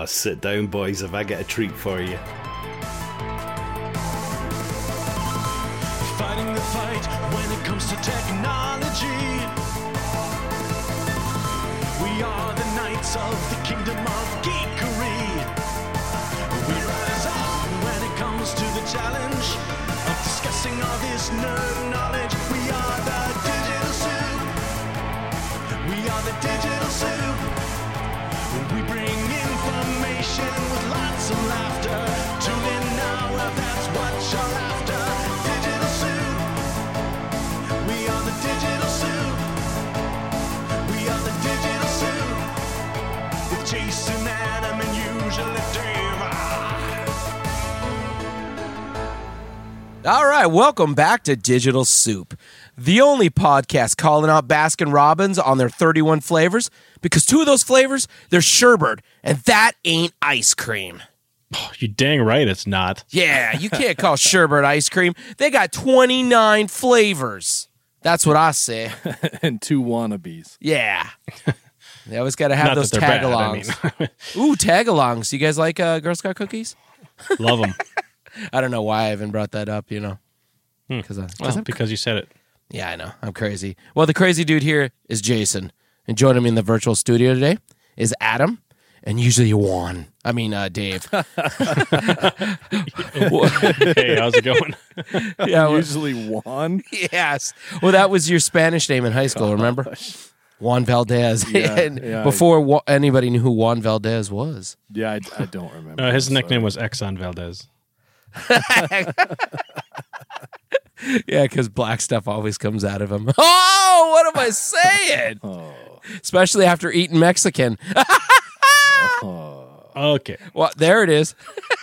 Oh, sit down, boys, if I get a treat for you. Fighting the fight when it comes to technology. We are the knights of the kingdom of geekery. We rise up when it comes to the challenge of discussing all this nerd knowledge. We are the Digital Soup. We are the Digital Soup. We bring information with lots of laughter. Tune in now if that's what you're after. Digital Soup. We are the Digital Soup. We are the Digital Soup. With Jason, Adam, and usually Dave. All right, welcome back to Digital Soup, the only podcast calling out Baskin Robbins on their 31 flavors, because two of those flavors, they're sherbet, and that ain't ice cream. Oh, you dang right it's not. Yeah, you can't call sherbet ice cream. They got 29 flavors. That's what I say. And 2 wannabes. Yeah. They always got to have Not those that they're bad, tag-alongs. Ooh, tag-alongs. You guys like Girl Scout cookies? Love them. I don't know why I even brought that up, you know. Because you said it. Yeah, I know. I'm crazy. Well, the crazy dude here is Jason. And joining me in the virtual studio today is Adam and usually Juan. I mean, Dave. Hey, how's it going? Yeah, Usually Juan. yes. Well, that was your Spanish name in high school, remember? Juan Valdez. Yeah, and yeah, before anybody knew who Juan Valdez was. Yeah, I don't remember. His nickname was Exxon Valdez. Yeah, because black stuff always comes out of him. Oh, what am I saying? Especially after eating Mexican. Okay. Well, there it is.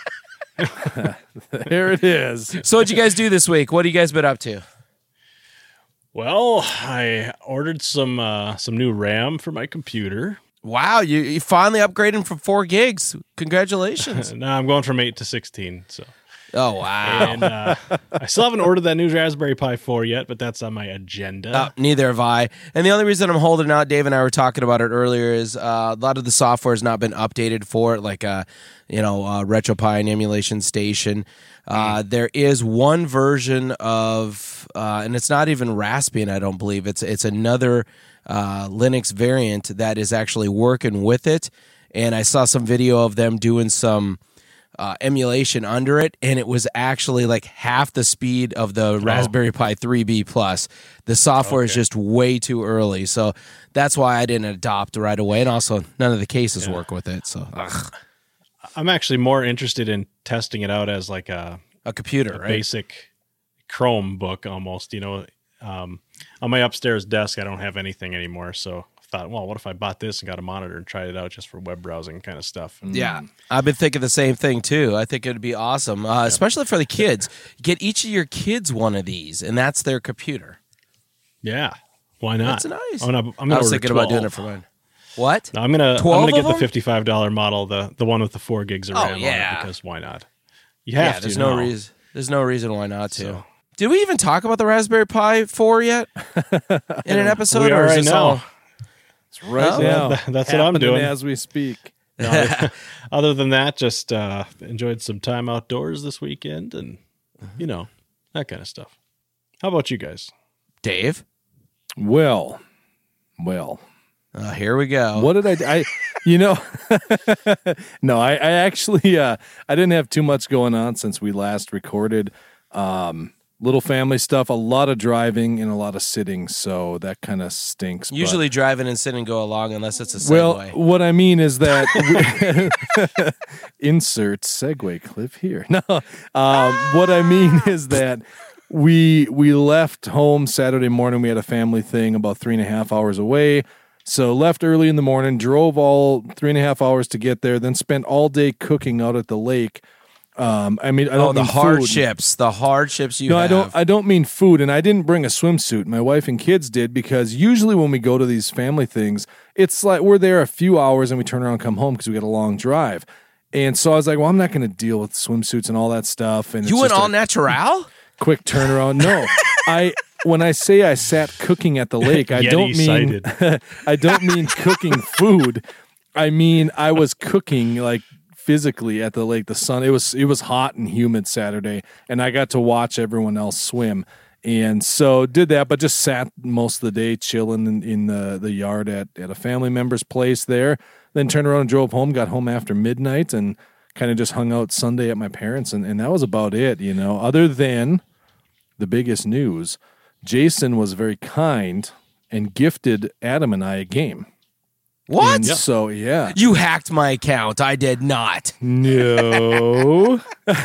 There it is. So what'd you guys do this week? What have you guys been up to? Well, I ordered some new RAM for my computer. Wow, you finally upgraded from 4 gigs. Congratulations. No, I'm going from 8 to 16. So, Oh, wow. and I still haven't ordered that new Raspberry Pi 4 yet, but that's on my agenda. Neither have I. And the only reason I'm holding out, Dave and I were talking about it earlier, is a lot of the software has not been updated for it, like RetroPie and Emulation Station. There is one version of, and it's not even Raspbian, I don't believe. It's another Linux variant that is actually working with it. And I saw some video of them doing some emulation under it, and it was actually like half the speed of the Raspberry Pi 3B Plus. The software is just way too early, so that's why I didn't adopt right away. And also, none of the cases work with it. So I'm actually more interested in testing it out as like a computer, right? Basic Chromebook almost. On my upstairs desk, I don't have anything anymore, so I thought, well, what if I bought this and got a monitor and tried it out just for web browsing kind of stuff? Yeah, I've been thinking the same thing too. I think it would be awesome, especially for the kids. Get each of your kids one of these, and that's their computer. Yeah, why not? That's nice. I'm gonna I was order thinking 12. about doing it for mine. What? No, I'm gonna 12 get of the them? $55 model, the one with the 4 gigs of RAM on yeah. it, because why not? You have to. There's now. no reason. There's no reason why not to. So. Did we even talk about the Raspberry Pi 4 yet in an episode? We are or is right this now. all? It's right So now. that's what I'm happening doing. as we speak. Other than that, just enjoyed some time outdoors this weekend, and that kind of stuff. How about you guys? Dave? Well. Here we go. What did I no, I actually, I didn't have too much going on since we last recorded. Little family stuff, a lot of driving and a lot of sitting, so that kind of stinks. Usually driving and sitting go along unless it's a segue. Well, what I mean is that insert segue clip here. No, what I mean is that we left home Saturday morning. We had a family thing about 3.5 hours away. So left early in the morning, drove all 3.5 hours to get there, then spent all day cooking out at the lake. I don't mean the hardships. food. The hardships you No, have. I don't mean food, and I didn't bring a swimsuit. My wife and kids did, because usually when we go to these family things, it's like we're there a few hours and we turn around and come home because we got a long drive. And so I was like, well, I'm not going to deal with swimsuits and all that stuff. And You went all natural? quick turnaround. No, when I say I sat cooking at the lake, I don't mean Yeti-sighted. I don't mean cooking food. I mean, I was cooking like physically at the lake. The sun, it was hot and humid Saturday, and I got to watch everyone else swim. And so did that, but just sat most of the day chilling in the yard at a family member's place there. Then turned around and drove home, got home after midnight, and kind of just hung out Sunday at my parents'. And that was about it, other than the biggest news. Jason was very kind and gifted Adam and I a game. What? And so, yeah. You hacked my account. I did not. No.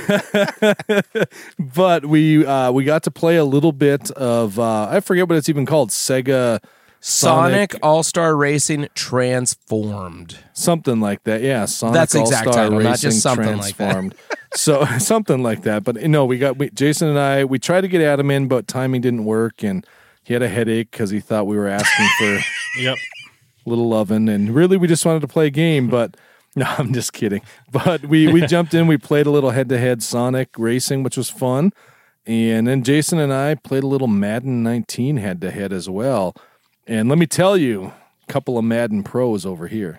But we got to play a little bit of, I forget what it's even called, Sega Sonic All-Star Racing Transformed. Something like that. Yeah, Sonic That's the exact All-Star title, Racing not just something like that. Transformed. So something like that. But Jason and I, we tried to get Adam in, but timing didn't work, and he had a headache because he thought we were asking for Yep. little oven, and really we just wanted to play a game. But no, I'm just kidding. But we jumped in, we played a little head-to-head Sonic Racing, which was fun, and then Jason and I played a little Madden 19 head-to-head as well. And let me tell you, a couple of Madden pros over here.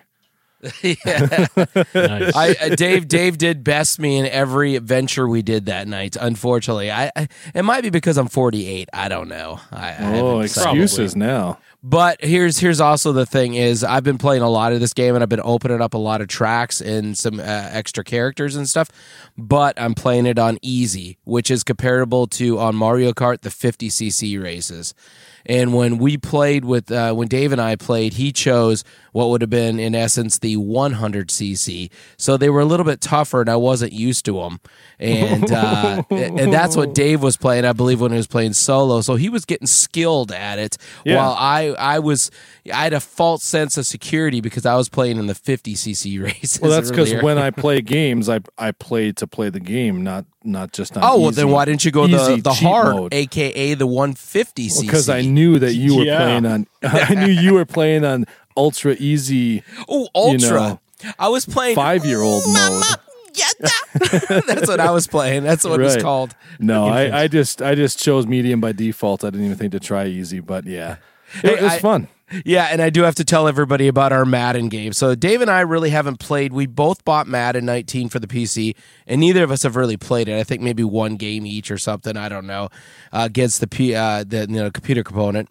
Nice. Dave did best me in every adventure we did that night. Unfortunately, it might be because I'm 48. I don't know. I haven't decided. Excuses now. But here's also the thing is I've been playing a lot of this game and I've been opening up a lot of tracks and some extra characters and stuff, but I'm playing it on easy, which is comparable to on Mario Kart, the 50cc races. And when we played with, when Dave and I played, he chose what would have been, in essence, the 100cc. So they were a little bit tougher, and I wasn't used to them. And and that's what Dave was playing, I believe, when he was playing solo. So he was getting skilled at it, while I had a false sense of security because I was playing in the 50cc races. Well, that's because earlier. when I play games, I play to play the game, not just on well, easy, then why didn't you go easy the cheat hard, mode. a.k.a. the 150cc? Because I knew that you were Yeah. playing on. I knew you were playing on ultra easy. Oh, ultra. I was playing 5-year-old mode. That's what I was playing. That's what it's Right. called. No, I just chose medium by default. I didn't even think to try easy, but yeah, it was fun. Yeah, and I do have to tell everybody about our Madden game. So Dave and I really haven't played. We both bought Madden 19 for the PC, and neither of us have really played it. I think maybe one game each or something. I don't know. Against the computer opponent.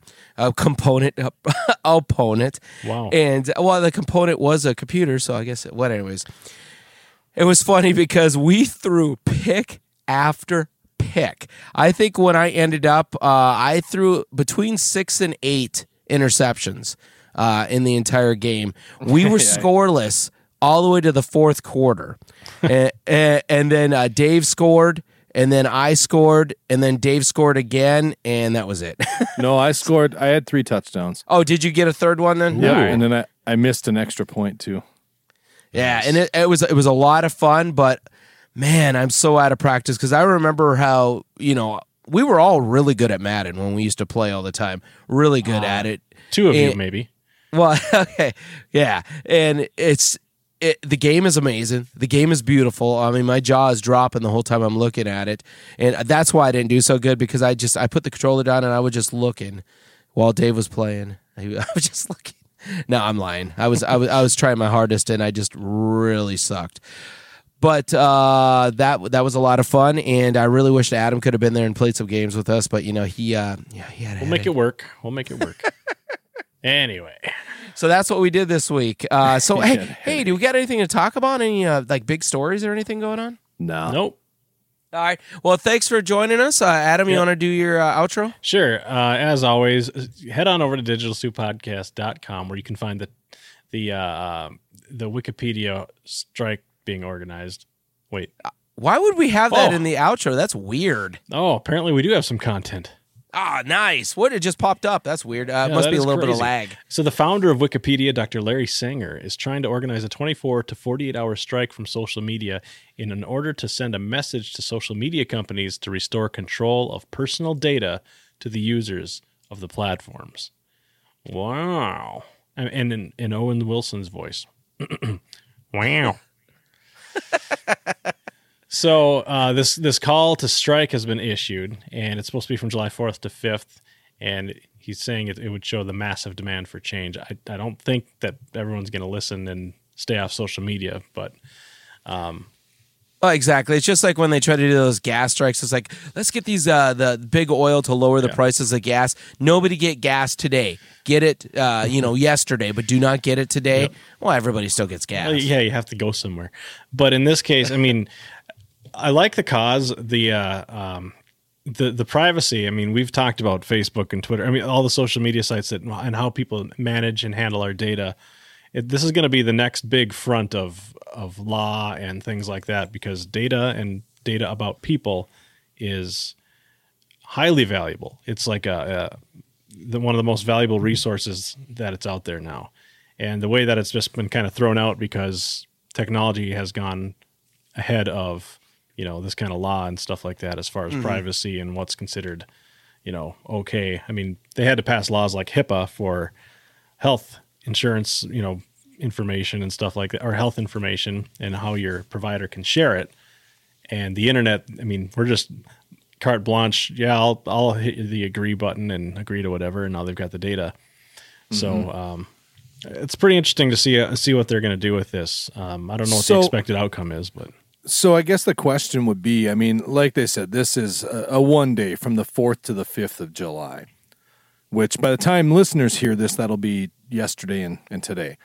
Wow. And the component was a computer, so I guess anyways. It was funny because we threw pick after pick. I think when I ended up, I threw between 6 and 8 interceptions in the entire game. We were scoreless all the way to the fourth quarter. and then Dave scored, and then I scored, and then Dave scored again, and that was it. No, I scored. I had 3 touchdowns. Oh, did you get a third one then? Yeah, All right. and then I missed an extra point too. Yeah, and it was a lot of fun, but man, I'm so out of practice because I remember how, we were all really good at Madden when we used to play all the time. Really good at it. 2 of you, And- maybe. Well, okay, yeah, and the game is amazing. The game is beautiful. I mean, my jaw is dropping the whole time I'm looking at it, and that's why I didn't do so good because I put the controller down and I was just looking while Dave was playing. I was just looking. No, I'm lying. I was trying my hardest and I just really sucked. But that was a lot of fun, and I really wish Adam could have been there and played some games with us. But he had. We'll make it work. Anyway. So that's what we did this week. Hey, do we got anything to talk about? Any big stories or anything going on? No. Nope. All right. Well, thanks for joining us, Adam. You want to do your outro? Sure. As always, head on over to digitalsouppodcast.com where you can find the Wikipedia strike being organized. Wait. Why would we have that Oh. in the outro? That's weird. Oh, apparently we do have some content. Ah, nice. What? It just popped up. That's weird. Yeah, Must that be a is little bit of crazy. lag. So the founder of Wikipedia, Dr. Larry Sanger, is trying to organize a 24 to 48-hour strike from social media in an order to send a message to social media companies to restore control of personal data to the users of the platforms. Wow. And in Owen Wilson's voice. Wow. So this call to strike has been issued, and it's supposed to be from July 4th to 5th, and he's saying it would show the massive demand for change. I don't think that everyone's going to listen and stay off social media. But Oh, exactly. It's just like when they try to do those gas strikes. It's like, let's get these the big oil to lower the prices of gas. Nobody get gas today. Get it, yesterday, but do not get it today. Yep. Well, everybody still gets gas. Yeah, you have to go somewhere. But in this case, I mean, I like the cause, the privacy. I mean, we've talked about Facebook and Twitter. I mean, all the social media sites and how people manage and handle our data. This is going to be the next big front of law and things like that, because data and data about people is highly valuable. It's like one of the most valuable resources that it's out there now. And the way that it's just been kind of thrown out because technology has gone ahead of, this kind of law and stuff like that as far as privacy and what's considered, okay. I mean, they had to pass laws like HIPAA for health insurance, information and stuff like that, or health information and how your provider can share it. And the internet, I mean, we're just carte blanche. Yeah, I'll hit the agree button and agree to whatever, and now they've got the data. So it's pretty interesting to see what they're going to do with this. I don't know what the expected outcome is, but. So I guess the question would be, I mean, like they said, this is a one day from the 4th to the 5th of July, which by the time listeners hear this, that'll be yesterday and today.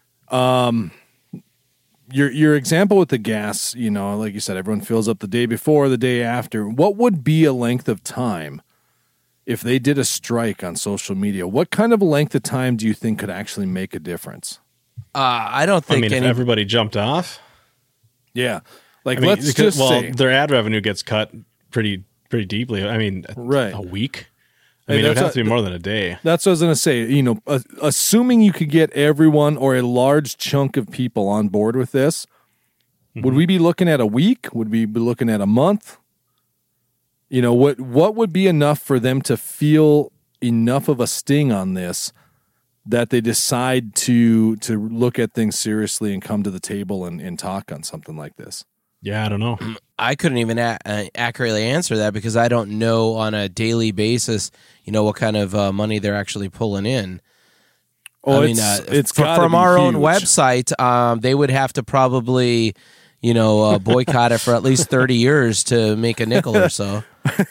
Your example with the gas, like you said, everyone fills up the day before, the day after. What would be a length of time if they did a strike on social media? What kind of length of time do you think could actually make a difference? I don't think if everybody jumped off. Yeah. Let's just say their ad revenue gets cut pretty deeply. I mean, right. A week. I mean, it would have to be more than a day. That's what I was going to say. Assuming you could get everyone or a large chunk of people on board with this, would we be looking at a week? Would we be looking at a month? What would be enough for them to feel enough of a sting on this that they decide to look at things seriously and come to the table and talk on something like this? Yeah, I don't know. I couldn't even accurately answer that because I don't know on a daily basis, what kind of money they're actually pulling in. Oh, it's from our own website. They would have to probably, boycott it for at least 30 years to make a nickel or so.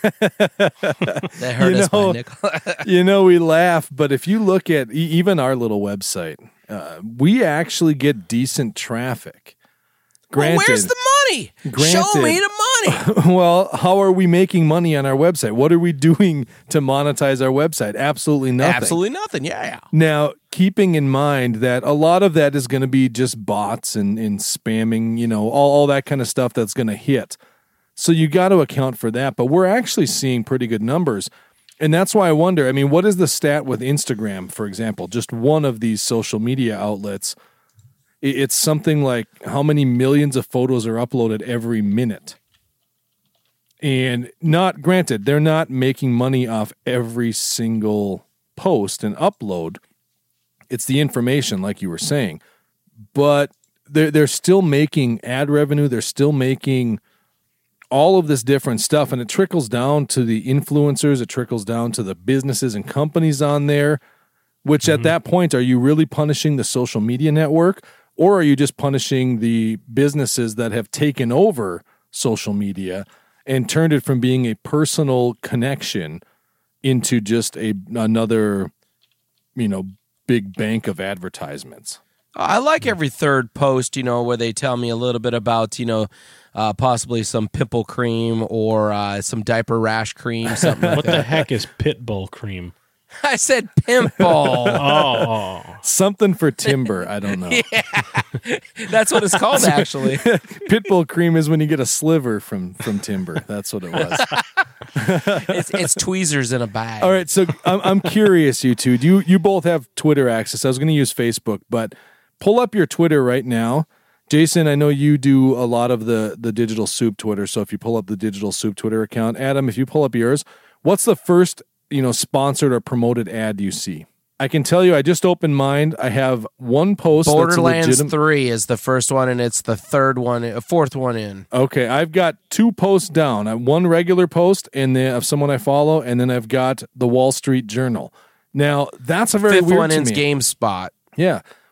That hurt us by a nickel. We laugh, but if you look at even our little website, we actually get decent traffic. Granted, well, where's the money? Show me the money. Well, how are we making money on our website? What are we doing to monetize our website? Absolutely nothing. Absolutely nothing. Yeah. Now, keeping in mind that a lot of that is going to be just bots and spamming, all that kind of stuff that's going to hit. So you got to account for that. But we're actually seeing pretty good numbers. And that's why I wonder, I mean, what is the stat with Instagram, for example? Just one of these social media outlets. It's something like how many millions of photos are uploaded every minute. And granted, they're not making money off every single post and upload. It's the information, like you were saying. But they're still making ad revenue. They're still making all of this different stuff. And it trickles down to the influencers. It trickles down to the businesses and companies on there, which at that point, are you really punishing the social media network? Or are you just punishing the businesses that have taken over social media and turned it from being a personal connection into just another, big bank of advertisements? I like every third post, where they tell me a little bit about, possibly some pimple cream or some diaper rash cream, something like what that. What the heck is Pitbull cream? I said pimple. Oh. Something for timber. I don't know. Yeah. That's what it's called, actually. Pitbull cream is when you get a sliver from timber. That's what it was. It's tweezers in a bag. All right, so I'm curious, you two. You both have Twitter access. I was going to use Facebook, but pull up your Twitter right now. Jason, I know you do a lot of the Digital Soup Twitter, so if you pull up the Digital Soup Twitter account, Adam, if you pull up yours, what's the first sponsored or promoted ad you see? I can tell you, I just opened mine. I have one post. Borderlands 3 is the first one, and it's the fourth one in. Okay, I've got two posts down. I have one regular post and then of someone I follow, and then I've got the Wall Street Journal. Now, that's a very Fifth weird one to in's me. GameSpot. Yeah.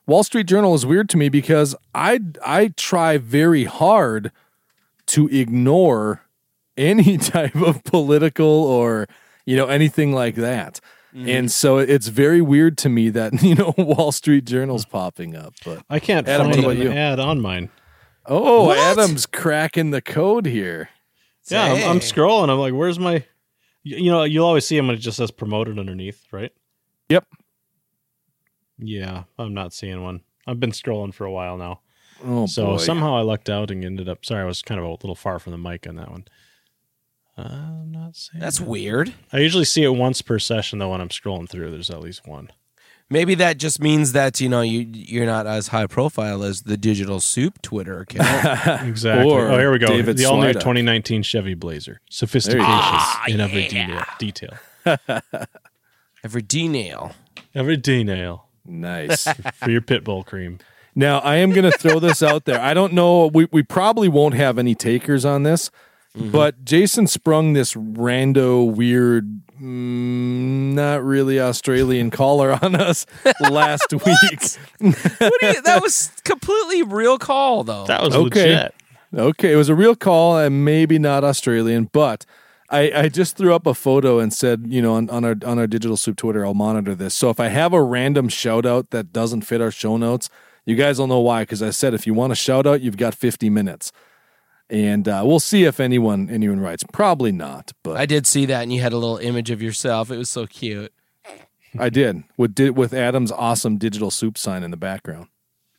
Wall Street Journal is weird to me because I try very hard to ignore any type of political or, anything like that. And so it's very weird to me that, Wall Street Journal's popping up. But I can't Adam, find what about an you? ad on mine. Oh, What? Adam's cracking the code here. Yeah, I'm scrolling. I'm like, where's my... you'll always see them when it just says promoted underneath, right? Yep. Yeah, I'm not seeing one. I've been scrolling for a while now. Oh, So boy. somehow I lucked out and ended up... Sorry, I was kind of a little far from the mic on that one. I'm not seeing That's it. weird. I usually see it once per session, though, when I'm scrolling through. There's at least one. Maybe that just means that you're not as high profile as the Digital Soup Twitter account. Exactly. Or Oh, here we go. David The all-new Slidock. 2019 Chevy Blazer. Sophistication in every detail. Every D-nail. Every detail Nice. for your pit bull cream. Now, I am going to throw this out there. I don't know. We probably won't have any takers on this, but Jason sprung this rando, weird, not really Australian caller on us last week. That was completely real call, though. That was Okay. legit. Okay, it was a real call and maybe not Australian, but I just threw up a photo and said, on our Digital Soup Twitter, I'll monitor this. So if I have a random shout out that doesn't fit our show notes, you guys will know why, because I said if you want a shout out, you've got 50 minutes. And we'll see if anyone writes. Probably not, but I did see that, and you had a little image of yourself. It was so cute. I did with Adam's awesome Digital Soup sign in the background.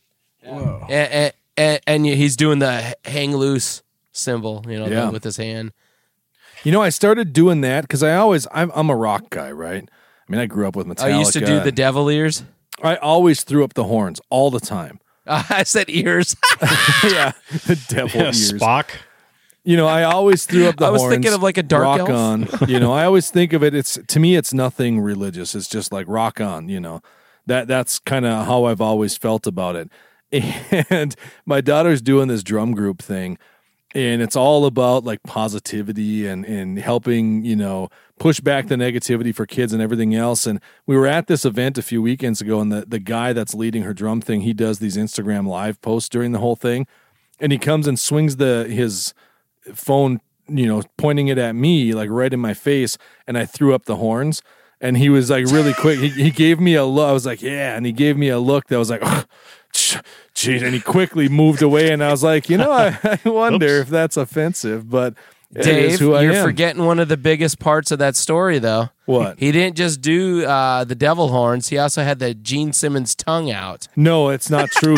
And he's doing the hang loose symbol, Yeah. with his hand. I started doing that because I'm a rock guy, right? I mean, I grew up with Metallica. I used to do the devil ears. I always threw up the horns all the time. I said ears. Yeah, the devil ears. Spock. I always threw up the I was horns. thinking of like a dark rock elf. on. I always think of it. To me, it's nothing religious. It's just like rock on. That's kind of how I've always felt about it. And my daughter's doing this drum group thing, and it's all about like positivity and helping push back the negativity for kids and everything else. And we were at this event a few weekends ago, and the guy that's leading her drum thing, he does these Instagram live posts during the whole thing, and he comes and swings his phone, pointing it at me like right in my face, and I threw up the horns. And he was like really quick. He gave me a look. I was like, yeah, and he gave me a look that was like, oh, geez. And he quickly moved away, and I was like, I wonder if that's offensive, but. It is Dave, who I you're am. forgetting one of the biggest parts of that story, though. What? He didn't just do the devil horns. He also had the Gene Simmons tongue out. No, it's not true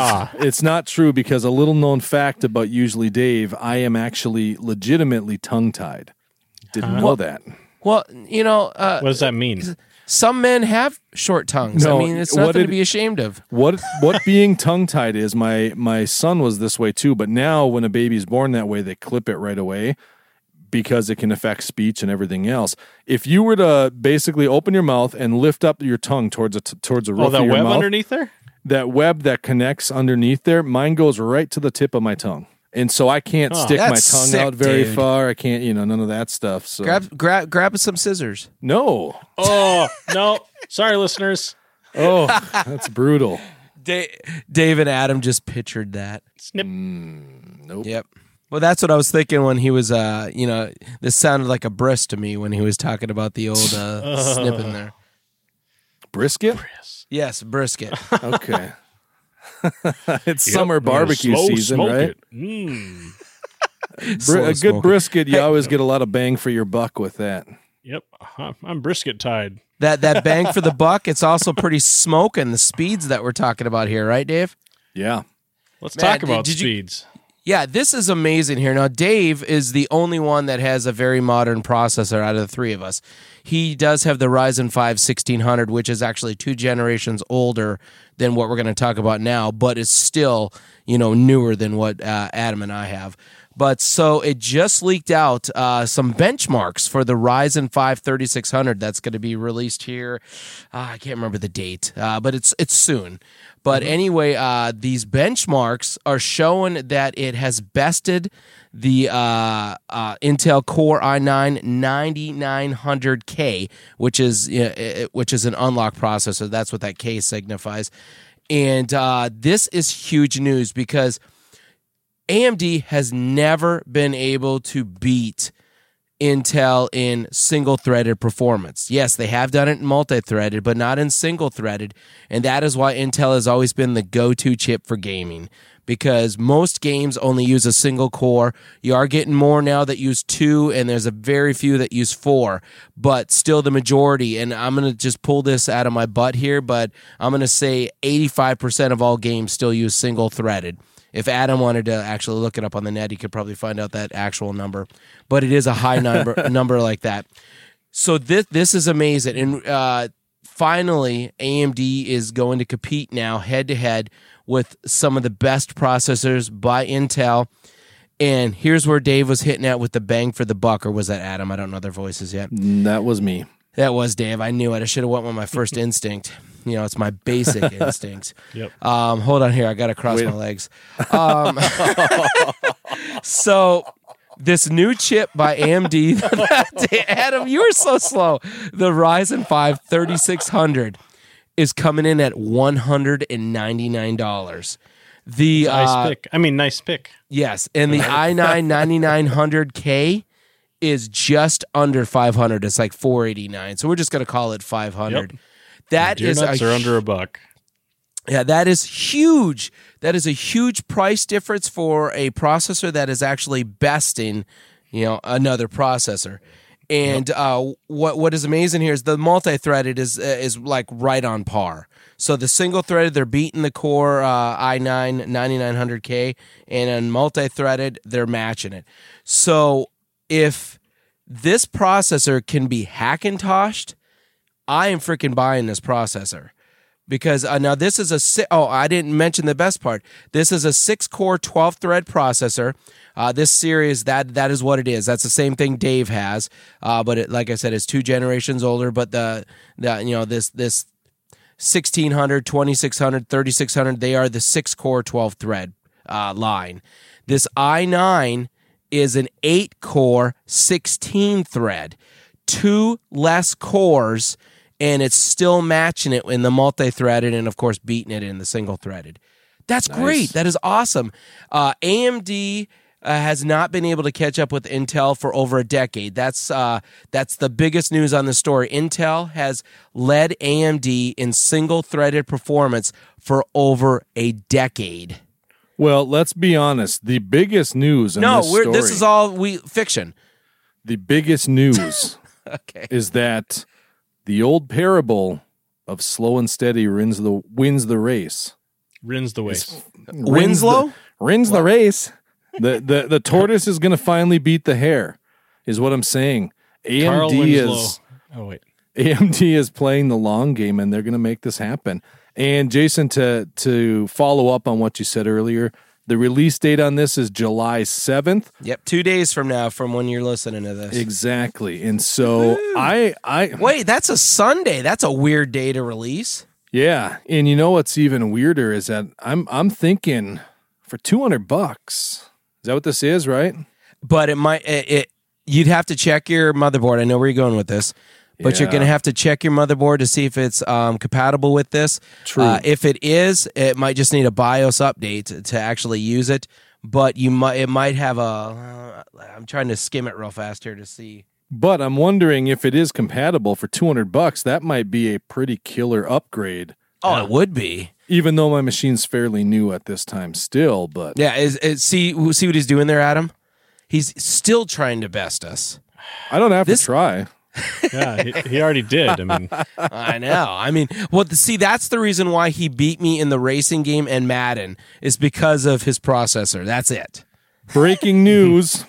because a little known fact about Usually Dave, I am actually legitimately tongue-tied. Didn't know that. Well, What does that mean? some men have short tongues. No, I mean, it's what nothing to it- be ashamed of. What being tongue-tied is, my son was this way too, but now when a baby's born that way, they clip it right away because it can affect speech and everything else. If you were to basically open your mouth and lift up your tongue towards a roof Oh, that of your web mouth, underneath there? that web that connects underneath there, mine goes right to the tip of my tongue. And so I can't stick my That's tongue sick, out very dude. far. I can't, none of that stuff. So Grab some scissors. no. Oh, no. Sorry, listeners. Oh, that's brutal. Dave and Adam just pictured that. Snip. Nope. Yep. Well, that's what I was thinking when he was, this sounded like a bris to me when he was talking about the old snipping there. Brisket? Yes, brisket. Okay. It's summer barbecue Slow season, smoke right? it. Mm. Slow A good smoking. brisket, you always get a lot of bang for your buck with that. Yep. I'm brisket tied. That bang for the buck, it's also pretty smoking, the speeds that we're talking about here, right, Dave? Yeah. Let's Man, talk about did you- speeds. Yeah, this is amazing here. Now, Dave is the only one that has a very modern processor out of the three of us. He does have the Ryzen 5 1600, which is actually 2 generations older than what we're going to talk about now, but it's still, newer than what Adam and I have. But so it just leaked out some benchmarks for the Ryzen 5 3600 that's going to be released here. I can't remember the date, but it's soon. But anyway, these benchmarks are showing that it has bested the Intel Core i9 9900K, which is an unlock processor. That's what that K signifies. And this is huge news because AMD has never been able to beat Intel in single-threaded performance. Yes, they have done it in multi-threaded, but not in single-threaded, and that is why Intel has always been the go-to chip for gaming, because most games only use a single core. You are getting more now that use 2, and there's a very few that use 4, but still the majority, and I'm going to just pull this out of my butt here, but I'm going to say 85% of all games still use single-threaded. If Adam wanted to actually look it up on the net, he could probably find out that actual number. But it is a high number like that. So this is amazing. And finally, AMD is going to compete now head-to-head with some of the best processors by Intel. And here's where Dave was hitting at with the bang for the buck. Or was that Adam? I don't know their voices yet. That was me. That was Dave. I knew it. I should have went with my first instinct. You know, it's my basic instinct. Yep. Hold on here. I got to cross my legs. So this new chip by AMD, Adam, you were so slow. The Ryzen 5 3600 is coming in at $199. The Nice pick. Nice pick. Yes, and the i9 9900K is just under 500. It's like 489. So we're just going to call it 500. Yep. That is nuts are under $1. Yeah, that is huge. That is a huge price difference for a processor that is actually besting, another processor. And what is amazing here is the multi-threaded is like right on par. So the single-threaded, they're beating the Core i9 9900K, and on multi-threaded, they're matching it. So if this processor can be Hackintoshed, I am freaking buying this processor. Because now this is I didn't mention the best part. This is a 6-core, 12-thread processor. This series, that is what it is. That's the same thing Dave has, but it, like I said, it's 2 generations older. But this 1600, 2600, 3600, they are the 6-core, 12-thread line. This i9 is an 8-core, 16-thread, 2 less cores. And it's still matching it in the multi-threaded and, of course, beating it in the single-threaded. That's great. That is awesome. AMD has not been able to catch up with Intel for over a decade. That's the biggest news on the story. Intel has led AMD in single-threaded performance for over a decade. Well, let's be honest. The biggest news in this story... this is all fiction. The biggest news is that... the old parable of slow and steady wins the race. Wins the race. Winslow? Wins the race. The tortoise is going to finally beat the hare, is what I'm saying. AMD is playing the long game, and they're going to make this happen. And Jason, to follow up on what you said earlier, the release date on this is July 7th. Yep, 2 days from now, from when you're listening to this. Exactly. And so I wait, that's a Sunday. That's a weird day to release. Yeah, and you know what's even weirder is that I'm thinking for $200. Is that what this is, right? But you'd have to check your motherboard. I know where you're going with this. But you're going to have to check your motherboard to see if it's compatible with this. True. If it is, it might just need a BIOS update to actually use it. But it might have I'm trying to skim it real fast here to see. But I'm wondering if it is compatible for $200. That might be a pretty killer upgrade. Oh, it would be. Even though my machine's fairly new at this time, still. But yeah, see what he's doing there, Adam. He's still trying to best us. I don't have to try. Yeah, he already did. I know. That's the reason why he beat me in the racing game and Madden is because of his processor. That's it. Breaking news.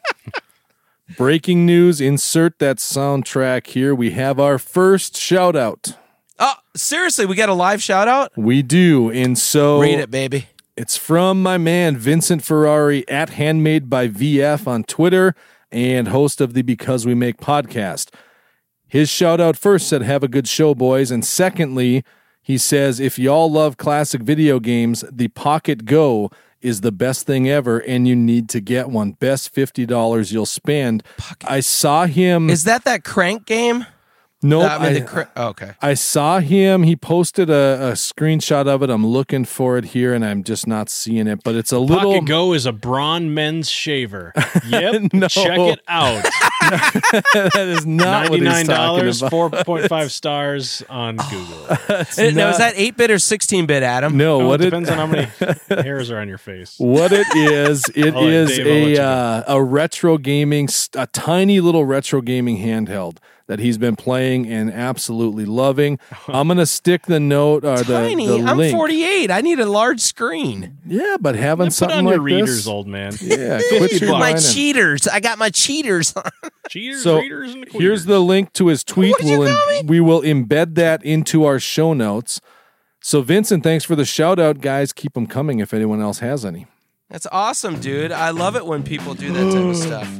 Breaking news. Insert that soundtrack here. We have our first shout out. Oh, seriously, we got a live shout out? We do. And so read it, baby. It's from my man Vincent Ferrari at Handmade by VF on Twitter, and host of the Because We Make podcast. His shout out first said, have a good show, boys. And secondly, he says, if y'all love classic video games, the Pocket Go is the best thing ever, and you need to get one. Best $50 you'll spend. I saw him. Is that Crank game? Nope. Okay. I saw him. He posted a screenshot of it. I'm looking for it here, and I'm just not seeing it. But it's a little. Pocket Go is a Braun men's shaver. Yep. No. Check it out. That is not what he's talking $99, about. 4.5 stars on Google. Now, is that 8-bit or 16-bit, Adam? No, Well, what it it depends on how many hairs are on your face. What it is, it All right, is Dave, I'll let you a retro gaming, a tiny little retro gaming handheld that he's been playing and absolutely loving. I'm gonna stick the note or Tiny. the I'm link. 48. I need a large screen. Yeah, but having Put something on like your readers, this, old man. yeah, quit your My whining. cheaters. I got my cheaters. Cheaters, So readers, and here's queers. the link to his tweet. What did you call me? We will embed that into our show notes. So Vincent, thanks for the shout out, guys. Keep them coming if anyone else has any. That's awesome, dude. I love it when people do that type of stuff.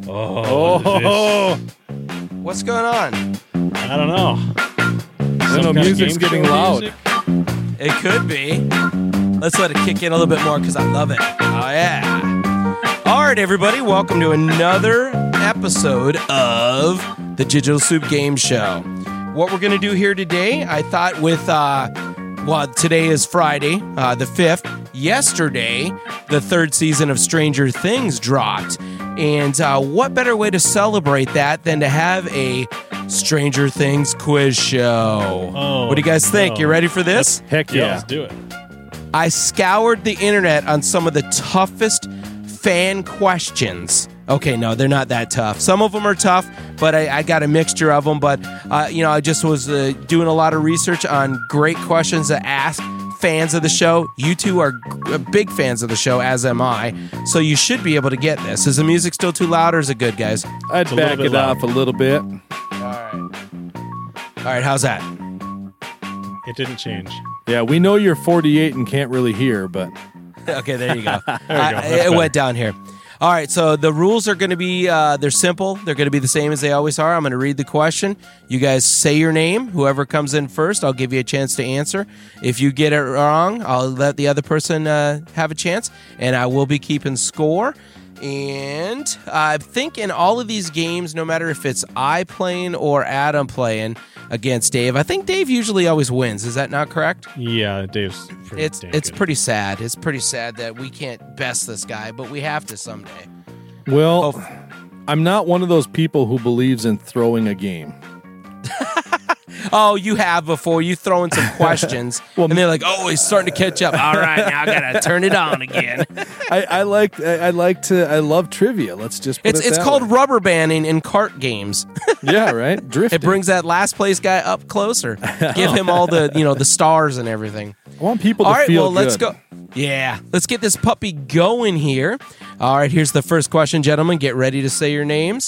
Oh, What's going on? I don't know. I Some know kind of music's game getting show loud. music? It could be. Let's let it kick in a little bit more because I love it. Oh, yeah. All right, everybody. Welcome to another episode of the Digital Soup Game Show. What we're going to do here today, I thought with, today is Friday, the 5th. Yesterday, the 3rd season of Stranger Things dropped. And what better way to celebrate that than to have a Stranger Things quiz show? Oh, What do you guys think? no. You ready for this? heck Yeah, yeah. let's do it. I scoured the internet on some of the toughest fan questions. Okay, no, they're not that tough. Some of them are tough, but I got a mixture of them. But, I just was doing a lot of research on great questions to ask fans of the show. You two are big fans of the show, as am I. So you should be able to get this. Is the music still too loud or is it good, guys? I'd a back little bit it loud. off a little bit. All right, how's that? It didn't change. Yeah, we know you're 48 and can't really hear, but Okay, there you go. There we go. That's It better. went down here. All right, so the rules are going to be, they're simple. They're going to be the same as they always are. I'm going to read the question. You guys say your name. Whoever comes in first, I'll give you a chance to answer. If you get it wrong, I'll let the other person have a chance, and I will be keeping score. And I think in all of these games, no matter if it's I playing or Adam playing against Dave, I think Dave usually always wins. Is that not correct? Yeah, Dave's pretty It's damn good. pretty sad. It's pretty sad that we can't best this guy, but we have to someday. well, Oh. I'm not one of those people who believes in throwing a game. Oh, you have before. You throw in some questions, and they're like, "Oh, he's starting to catch up." All right, now I gotta turn it on again. I love trivia. Let's just put It's it that called way. rubber banding in kart games. Yeah, right. Drifting. It brings that last place guy up closer. Give him all the the stars and everything. I want people to All right, feel well, let's good. go. Yeah, let's get this puppy going here. All right, here's the first question, gentlemen. Get ready to say your names.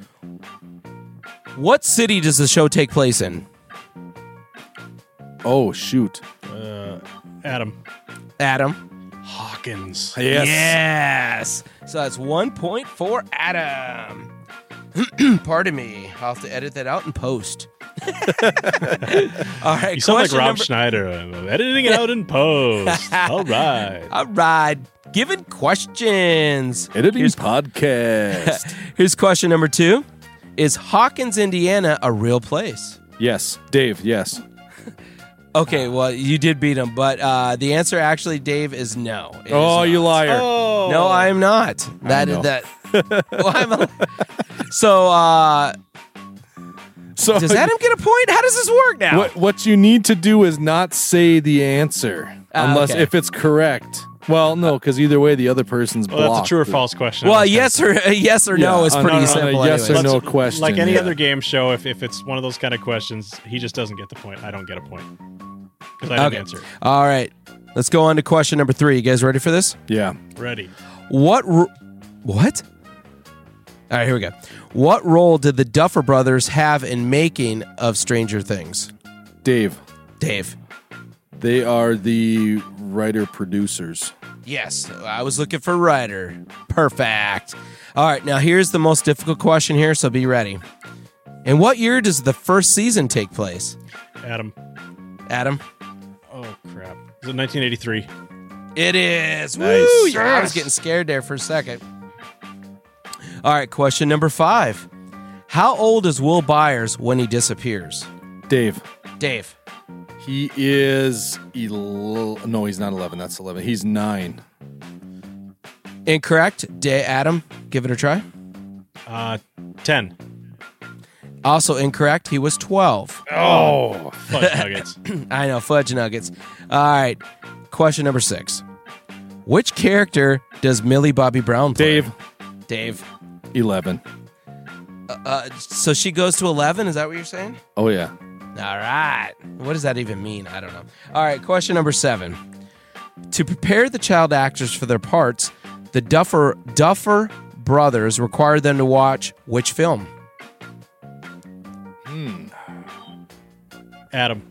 What city does the show take place in? Oh shoot! Adam Adam. Hawkins. Yes. So that's 1 point for Adam. Pardon me. I'll have to edit that out in post. All right. You sound like question Rob number- Schneider. I'm editing it out in post. All right. All right. Given questions. Editing podcast. Here's question number 2. Is Hawkins, Indiana a real place? Yes, Dave. Yes. Okay, well, you did beat him, but the answer actually, Dave, is no. It is Oh, you not. liar! Oh. No, I am not. That know. is that. Well, so, So does Adam get a point? How does this work now? what you need to do is not say the answer unless okay. if it's correct. Well, no, because either way, the other person's Well, blocked. that's a true or false question. Well, I was yes or no Yeah, is on- pretty on a simple. yes or anyways. no question. Like any yeah. other game show, if it's one of those kind of questions, he just doesn't get the point. I don't get a point because I didn't Okay. answer. All right, let's go on to question number 3. You guys ready for this? Yeah. Ready? What? What? All right, here we go. What role did the Duffer Brothers have in making of Stranger Things? Dave, Dave. they are the writer-producers. Yes, I was looking for writer. Perfect. All right, now here's the most difficult question here, so be ready. In what year does the first season take place? Adam. Adam? Oh, crap. Is it 1983? It is. Nice. Woo! Yeah, I was getting scared there for a second. All right, question number 5. How old is Will Byers when he disappears? Dave. Dave. He is... No, he's not 11. That's 11. He's 9. Incorrect. Adam, give it a try. 10. Also incorrect. He was 12. Oh. Fudge nuggets. I know, fudge nuggets. All right. Question number 6. Which character does Millie Bobby Brown play? Dave. 11. So she goes to 11? Is that what you're saying? Oh, yeah. All right. What does that even mean? I don't know. All right. Question number 7. To prepare the child actors for their parts, the Duffer brothers required them to watch which film? Adam.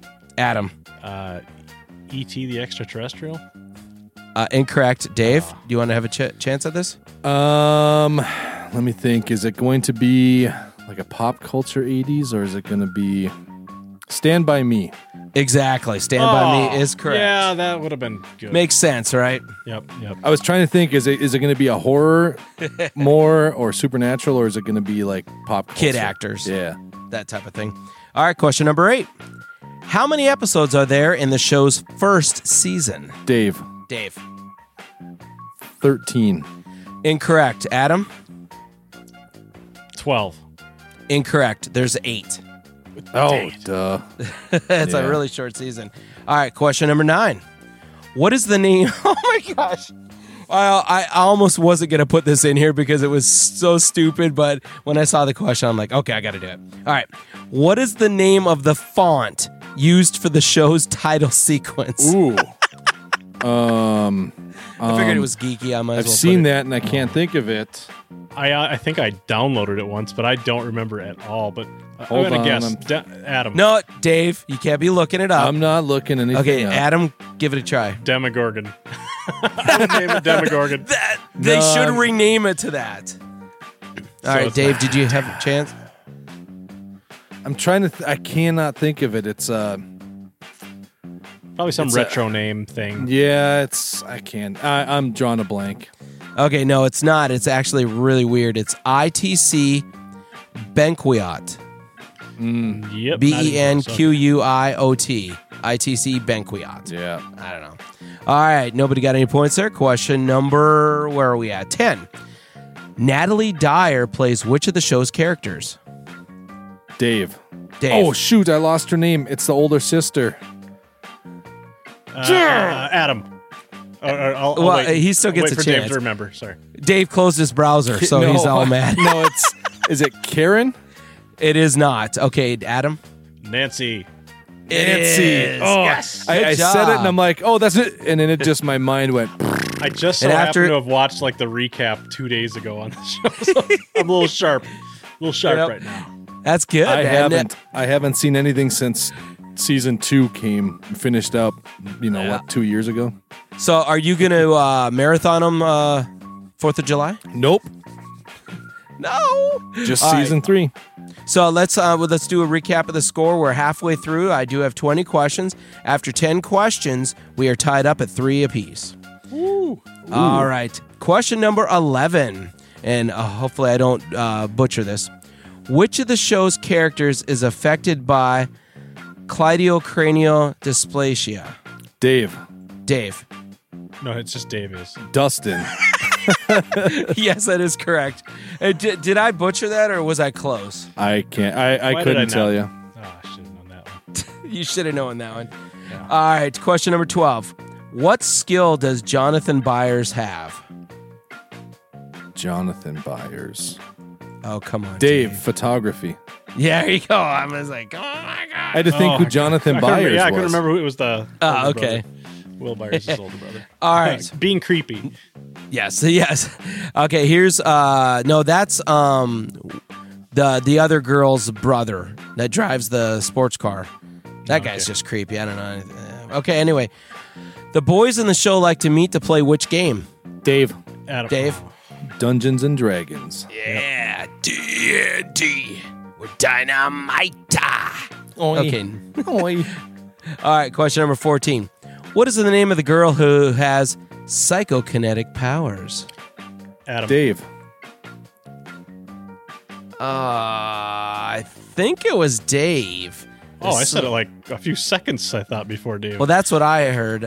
E.T. the Extraterrestrial? Incorrect. Dave, do you want to have a chance at this? Let me think. Is it going to be like a pop culture 80s, or is it going to be Stand By Me? Exactly. Stand By Me is correct. Yeah, that would have been good. Makes sense, right? Yep. I was trying to think, is it going to be a horror more or supernatural, or is it going to be like pop culture? Kid actors. Yeah. That type of thing. All right, question number 8. How many episodes are there in the show's first season? Dave. 13. Incorrect. Adam? 12. Incorrect. There's 8. Oh, duh. It's a really short season. All right, question number 9. What is the name? Oh my gosh. I almost wasn't going to put this in here because it was so stupid, but when I saw the question, I'm like, okay, I got to do it. All right. What is the name of the font used for the show's title sequence? Ooh. I figured it was geeky. I might as I've well seen put it. that and I can't think of it. I think I downloaded it once, but I don't remember at all. But Hold I'm going on, to guess. Adam. No, Dave, you can't be looking it up. I'm not looking anything Okay, up. Adam, give it a try. Demogorgon. I would name it Demogorgon. They No, should rename it to that. All right, it's Dave, did you have a chance? I'm trying to... I cannot think of it. It's... Probably some It's retro name thing. Yeah, it's... I can't... I'm drawing a blank. Okay, no, it's not. It's actually really weird. It's ITC Benquiot. Yep. Benquiot. ITC Benquiot. Yeah. I don't know. All right, nobody got any points there. Question number... Where are we at? 10. Natalie Dyer plays which of the show's characters? Dave. Dave. Oh, shoot. I lost her name. It's the older sister. Adam. I'll Well, wait. he still gets I'll wait a for Dave chance. to remember. Sorry. Dave closed his browser, so No. he's all mad. No, it's... Is it Karen? It is not. Okay, Adam. Nancy. It Nancy. is. Oh, Yes. I Good said it and job. I'm like, oh, that's it. And then it just, my mind went... I just so And happen after- to have watched like the recap 2 days ago on the show. So I'm a little sharp. Yep. Right now. That's good. man. I haven't seen anything since season 2 finished up, 2 years ago? So, are you going to marathon them 4th of July? Nope. No. Just All right. season 3. So let's do a recap of the score. We're halfway through. I do have 20 questions. After 10 questions, we are tied up at 3 apiece. Ooh. All right. Question number 11, and hopefully I don't butcher this. Which of the show's characters is affected by clitocranial dysplasia? Dave. No, it's just Davis. Dustin. Yes, that is correct. Did I butcher that, or was I close? I can't. I Why couldn't did I tell not- you. Oh, I should have known that one. You should have known that one. All right, question number 12. What skill does Jonathan Byers have? Jonathan Byers. Oh, come on. Dave. Photography. Yeah, there you go. I was like, oh my God. I had to think who Jonathan Byers I was. couldn't remember who it was. The older okay. brother. Will Byers' older brother. All right. Being creepy. Yes. Okay, here's no, that's the other girl's brother that drives the sports car. That guy's just creepy. I don't know anything. Okay, anyway. The boys in the show like to meet to play which game? Dave. Adam. Dave? Dungeons and Dragons. Yeah, D&D with dynamite. Okay. Oi. All right, question number 14. What is the name of the girl who has psychokinetic powers? Adam. Dave. I think it was Dave. Oh, I said it like a few seconds, I thought, before Dave. Well, that's what I heard.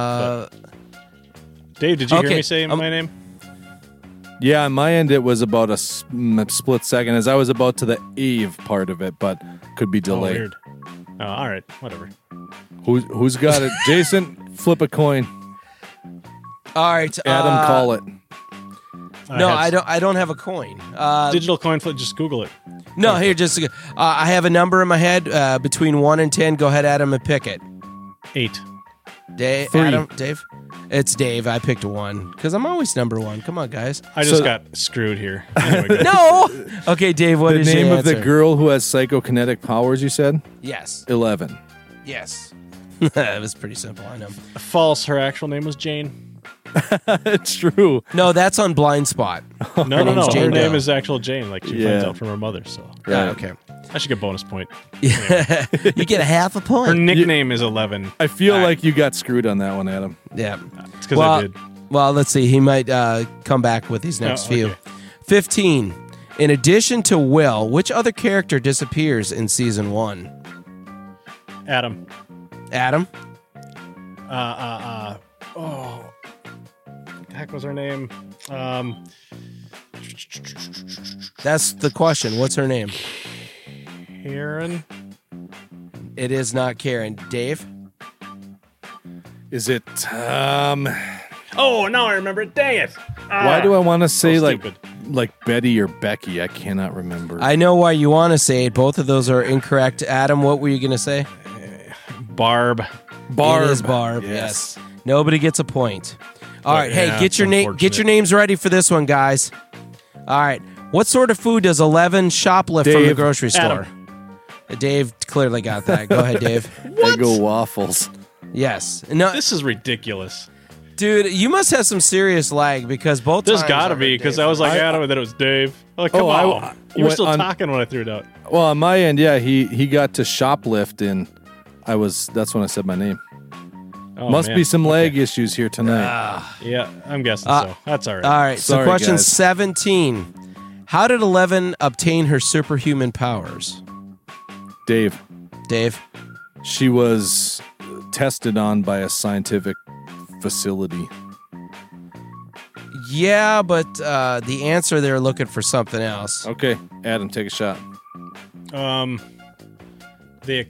Dave, did you hear okay, me say my name? Yeah, on my end, it was about a split second as I was about to the Eve part of it, but could be Oh, delayed. weird. Oh, all right, whatever. Who's got it? Jason, flip a coin. All right, Adam, call it. No, I don't have a coin. Digital coin flip. Just Google it. No, here, just I have a number in my head between 1 and 10. Go ahead, Adam, and pick it. 8. Dave, 3. Adam, Dave. It's Dave. I picked 1 because I'm always number 1. Come on, guys. I just So- got screwed here. Anyway, go. No. Okay, Dave. What The is name your of the answer? girl who has psychokinetic powers, you said? Yes. 11. Yes. It was pretty simple. I know. False. Her actual name was Jane. It's true. No, that's on Blind Spot. No. name's Her Jane name Doe. is actual Jane. Like she finds Yeah. out from her mother. So Yeah, okay. I should get a bonus point. You get a half a Her point. nickname is 11. I feel All right. like you got screwed on that one, Adam. Yeah. It's because I did. Well, let's see. He might come back with these next few. 15. In addition to Will, which other character disappears in season 1? Adam. Adam? Oh, heck was her name? That's the question. What's her name? Karen. It is not Karen. Dave? Is it Oh, now I remember it. Dang it! why do I want to say so like stupid. Betty or Becky? I cannot remember. I know why you want to say it. Both of those are incorrect. Adam, what were you going to say? Barb. Barb. It is Barb. Yes. Nobody gets a point. All right. Hey, yeah, get your it's name. Get unfortunate. your names ready for this one, guys. All right. What sort of food does 11 shoplift from the Dave. grocery store? Dave clearly got that. Go ahead, Dave. Eggo waffles. Yes. No, This is ridiculous. dude, you must have some serious lag because both. There's times got to I be heard because Dave. I was like Adam and then it was Dave. I'm like, come Oh, on. You were what- still on- talking when I threw it out. Well, on my end, yeah, he got to shoplift and that's when I said my name. Oh, Must man. be some lag issues here tonight. Yeah, I'm guessing so. That's all right. All right. So Sorry, question guys. 17. How did 11 obtain her superhuman powers? Dave, Dave. she was tested on by a scientific facility. Yeah, but the answer they're looking for something else. Okay, Adam, take a shot. They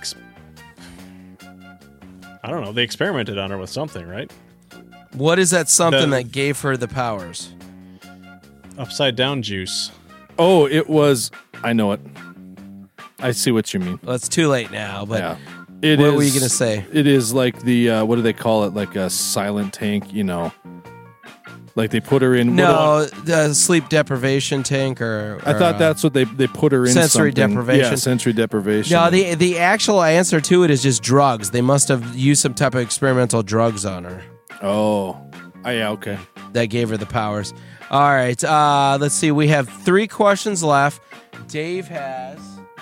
I don't know. They experimented on her with something, right? What is that something The- that gave her the powers? Upside down juice. Oh, it was. I know it. I see what you mean. Well, it's too late now, but Yeah. It what is- were you going to say? It is like the what do they call it? Like a silent tank, you know. Like they put her in. No, the sleep deprivation tank or I thought that's what they put her in. Sensory something. deprivation. Yeah, sensory deprivation. No, the actual answer to it is just drugs. They must have used some type of experimental drugs on her Oh, yeah. Okay. that gave her the powers. All right, let's see. We have 3 questions left. Dave has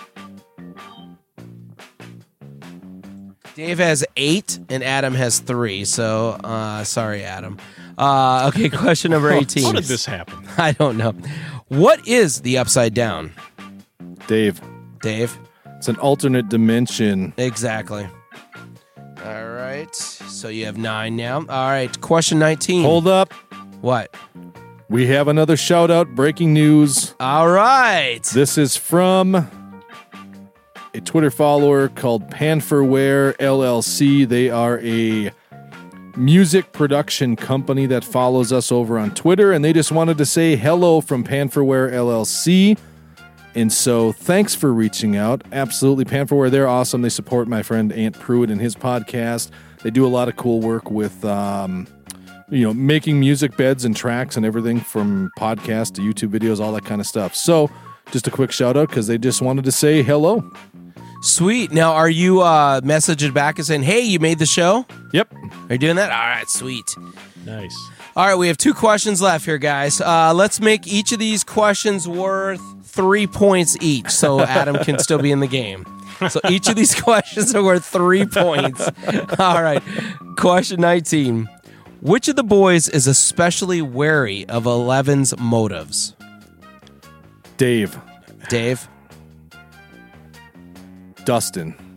8 and Adam has 3. So sorry, Adam. Okay, question number 18. How did this happen? I don't know. What is the upside down? Dave, Dave? it's an alternate dimension. Exactly. All right. So you have 9 now. All right. Question 19. Hold up. What? We have another shout out. Breaking news. All right. This is from a Twitter follower called Panferware LLC. They are a music production company that follows us over on Twitter, and they just wanted to say hello from Panferware LLC. And so thanks for reaching out. Absolutely. Panferware, they're awesome. They support my friend Ant Pruitt and his podcast. They do a lot of cool work with making music beds and tracks and everything from podcasts to YouTube videos, all that kind of stuff. So just a quick shout out because they just wanted to say hello. Sweet. Now, are you messaging back and saying, hey, you made the show? Yep. Are you doing that? All right. Sweet. Nice. All right. We have 2 questions left here, guys. Let's make each of these questions worth 3 points each so Adam can still be in the game. So each of these questions are worth 3 points. All right. Question 19. Which of the boys is especially wary of 11's motives? Dave. Dave? Dustin.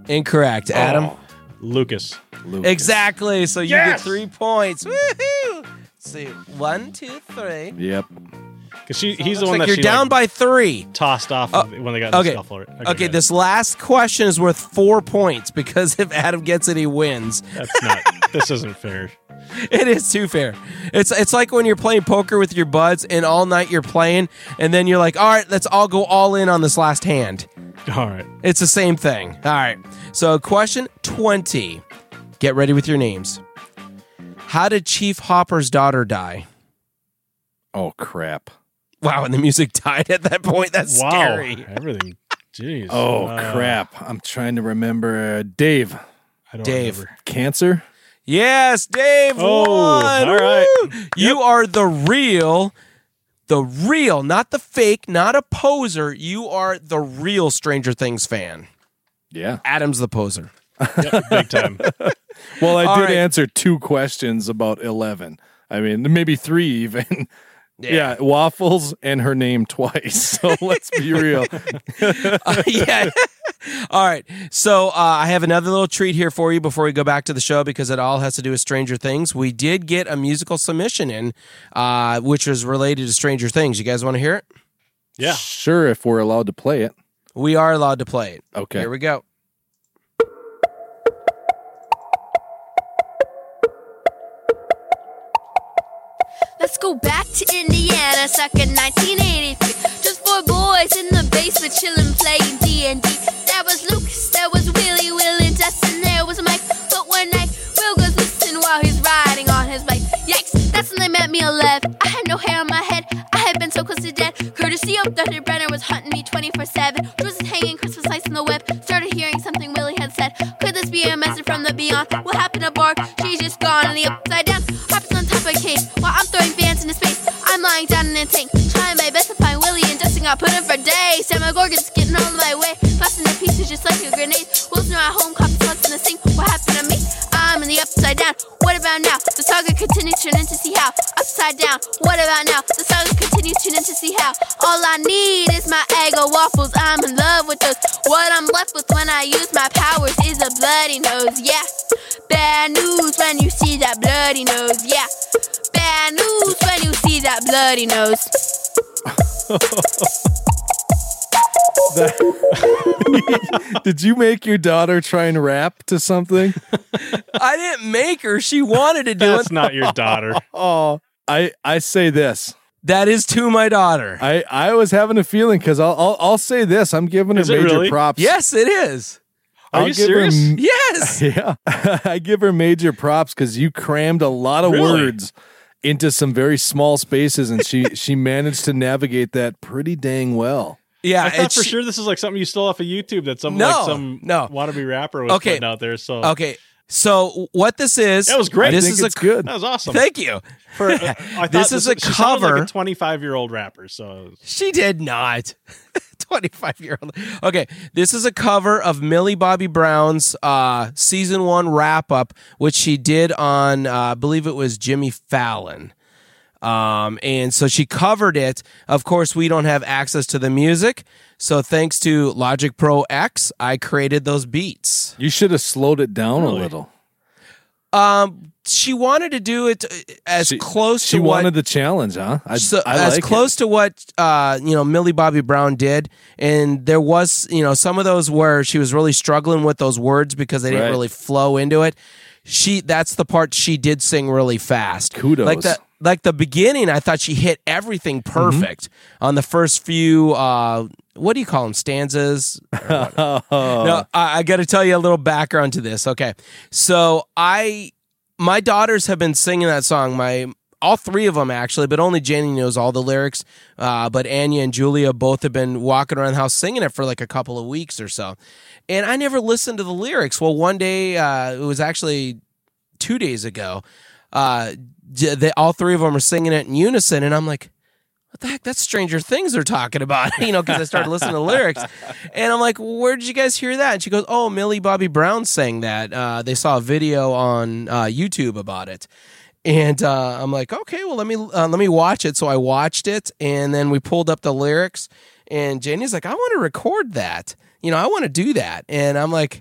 Incorrect. Adam? Oh, Lucas. Lucas. Exactly. So you Yes! get 3 points. Woohoo! Let's see. 1, 2, 3. Yep. Because he's the Looks one like that you're she down by 3. tossed off when they got in the Okay. scuffle. Okay, good. this last question is worth 4 points because if Adam gets it, he wins. That's not. This isn't fair. It is too fair. It's like when you're playing poker with your buds and all night you're playing and then you're like, all right, let's all go all in on this last hand. All right. It's the same thing. All right. So question 20. Get ready with your names. How did Chief Hopper's daughter die? Oh, crap. Wow, and the music died at that point. That's Wow. scary. Everything. Jeez. Oh, crap. I'm trying to remember. Dave. I don't Dave. remember. Cancer? Yes, Dave Oh, won. all right. Woo! You are the real, not the fake, not a poser. You are the real Stranger Things fan. Yeah. Adam's the poser. Yep, big time. Well, I All did right. answer 2 questions about 11. I mean, maybe 3 even. Yeah, waffles and her name twice. So let's be real. Yeah. All right. So I have another little treat here for you before we go back to the show because it all has to do with Stranger Things. We did get a musical submission in, which was related to Stranger Things. You guys want to hear it? Yeah. Sure, if we're allowed to play it. We are allowed to play it. Okay. Here we go. Let's go back to Indiana, circa 1983. Just 4 boys in the basement chillin', playing D&D. There was Lucas, there was Willie, Will and Dustin, there was Mike. But one night, Will goes missing while he's riding on his bike. Yikes, that's when they met me alive. I had no hair on my head, I had been so close to death. Courtesy of Dr. Brenner was hunting me 24/7. Roses hanging, Christmas lights in the web. Started hearing something Willie had said. Could this be a message from the beyond? What happened to Barb? She's just gone in the upside down. Hoppers on top of a case while I'm throwing fans into space. I'm lying down in a tank, trying my best to find Willie and Dustin got put in for days. Demogorgon's getting all in my way, busting to pieces just like a grenade. Will's not at home, coffee slugs in the sink. What happened to me? I'm in the upside down. What about now? The saga continues, tune in to see how. Upside down. What about now? The saga continues, tune in to see how. All I need is my Eggo waffles. I'm in love with those. What I'm left with when I use my powers is a bloody nose. Yeah. Bad news when you see that bloody nose. Yeah. Bad news when you see that bloody nose. Did you make your daughter try and rap to something? I didn't make her. She wanted to do That's it. not your daughter. Oh, I say this. That is to my daughter. I was having a feeling because I'll say this. I'm giving her Is it major really? props. Yes, it is. Are I'll you give her serious? Yes. Yeah, I give her major props because you crammed a lot of Really? words into some very small spaces, and she managed to navigate that pretty dang well. Yeah. I thought it's- for sure this is like something you stole off of YouTube that some No, like some no. wannabe rapper was Okay. putting out there. So Okay. So what this is? That was great. This I think is it's a good. that was awesome. Thank you. For, I thought This is a she sounds cover. like a 25-year-old rapper. So She did not. 25-year-old. Okay, this is a cover of Millie Bobby Brown's season 1 wrap up, which she did on, I believe it was Jimmy Fallon. And so she covered it. Of course, we don't have access to the music. So thanks to Logic Pro X, I created those beats. You should have slowed it down a Really? little. She wanted to do it as close She to what wanted the challenge, huh? I as like close to what Millie Bobby Brown did, and there was some of those where she was really struggling with those words because they didn't Right. really flow into it. That's the part she did sing really fast. Kudos. Like the beginning, I thought she hit everything perfect on the first few. What do you call them? Stanzas? No, I got to tell you a little background to this. Okay, so my daughters have been singing that song. All 3 of them actually, but only Jenny knows all the lyrics. But Anya and Julia both have been walking around the house singing it for like a couple of weeks or so. And I never listened to the lyrics. Well, one day, it was actually 2 days ago, all 3 of them are singing it in unison. And I'm like, what the heck? That's Stranger Things they're talking about, because I started listening to the lyrics. And I'm like, where did you guys hear that? And she goes, oh, Millie Bobby Brown sang that. They saw a video on YouTube about it. And I'm like, okay, well, let me watch it. So I watched it, and then we pulled up the lyrics. And Janie's like, I want to record that. I want to do that. And I'm like,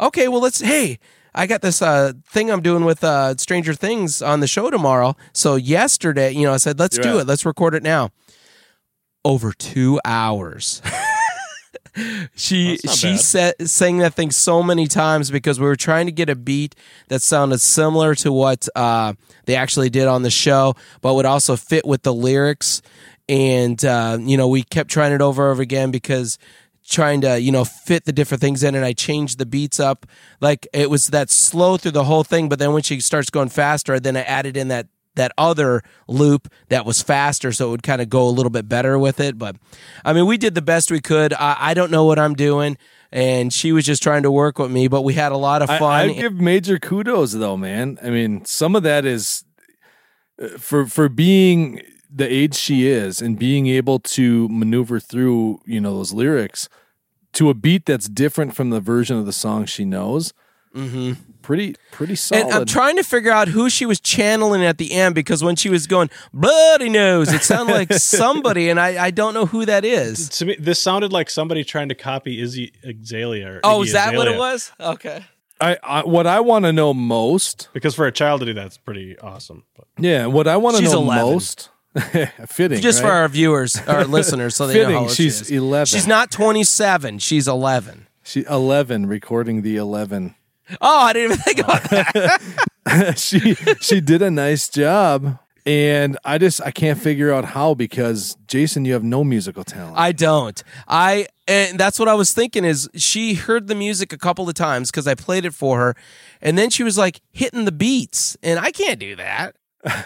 okay, well, hey, I got this thing I'm doing with Stranger Things on the show tomorrow. So yesterday, I said, let's do it. Let's record it now. Over 2 hours. She sang that thing so many times because we were trying to get a beat that sounded similar to what they actually did on the show, but would also fit with the lyrics. And, we kept trying it over and over again because trying to, fit the different things in, and I changed the beats up. Like, it was that slow through the whole thing, but then when she starts going faster, then I added in that other loop that was faster, so it would kind of go a little bit better with it. But, I mean, we did the best we could. I don't know what I'm doing, and she was just trying to work with me, but we had a lot of fun. I give major kudos, though, man. I mean, some of that is for being the age she is and being able to maneuver through, those lyrics to a beat that's different from the version of the song she knows. Mm-hmm. Pretty solid. And I'm trying to figure out who she was channeling at the end, because when she was going bloody nose, it sounded like somebody, and I don't know who that is. To me, this sounded like somebody trying to copy Izzy Azalea. Oh, is that what it was? Okay. What I want to know most, because for a child to do that's pretty awesome. But. Yeah, what I want to know 11. most. Fitting, just right? for our viewers, our listeners, so they know how old she is. She's 11. She's not 27. She's 11. She's 11, recording the 11. Oh, I didn't even think about that. she did a nice job, and I can't figure out how, because Jason, you have no musical talent. I don't. And that's what I was thinking, is she heard the music a couple of times because I played it for her, and then she was like hitting the beats, and I can't do that.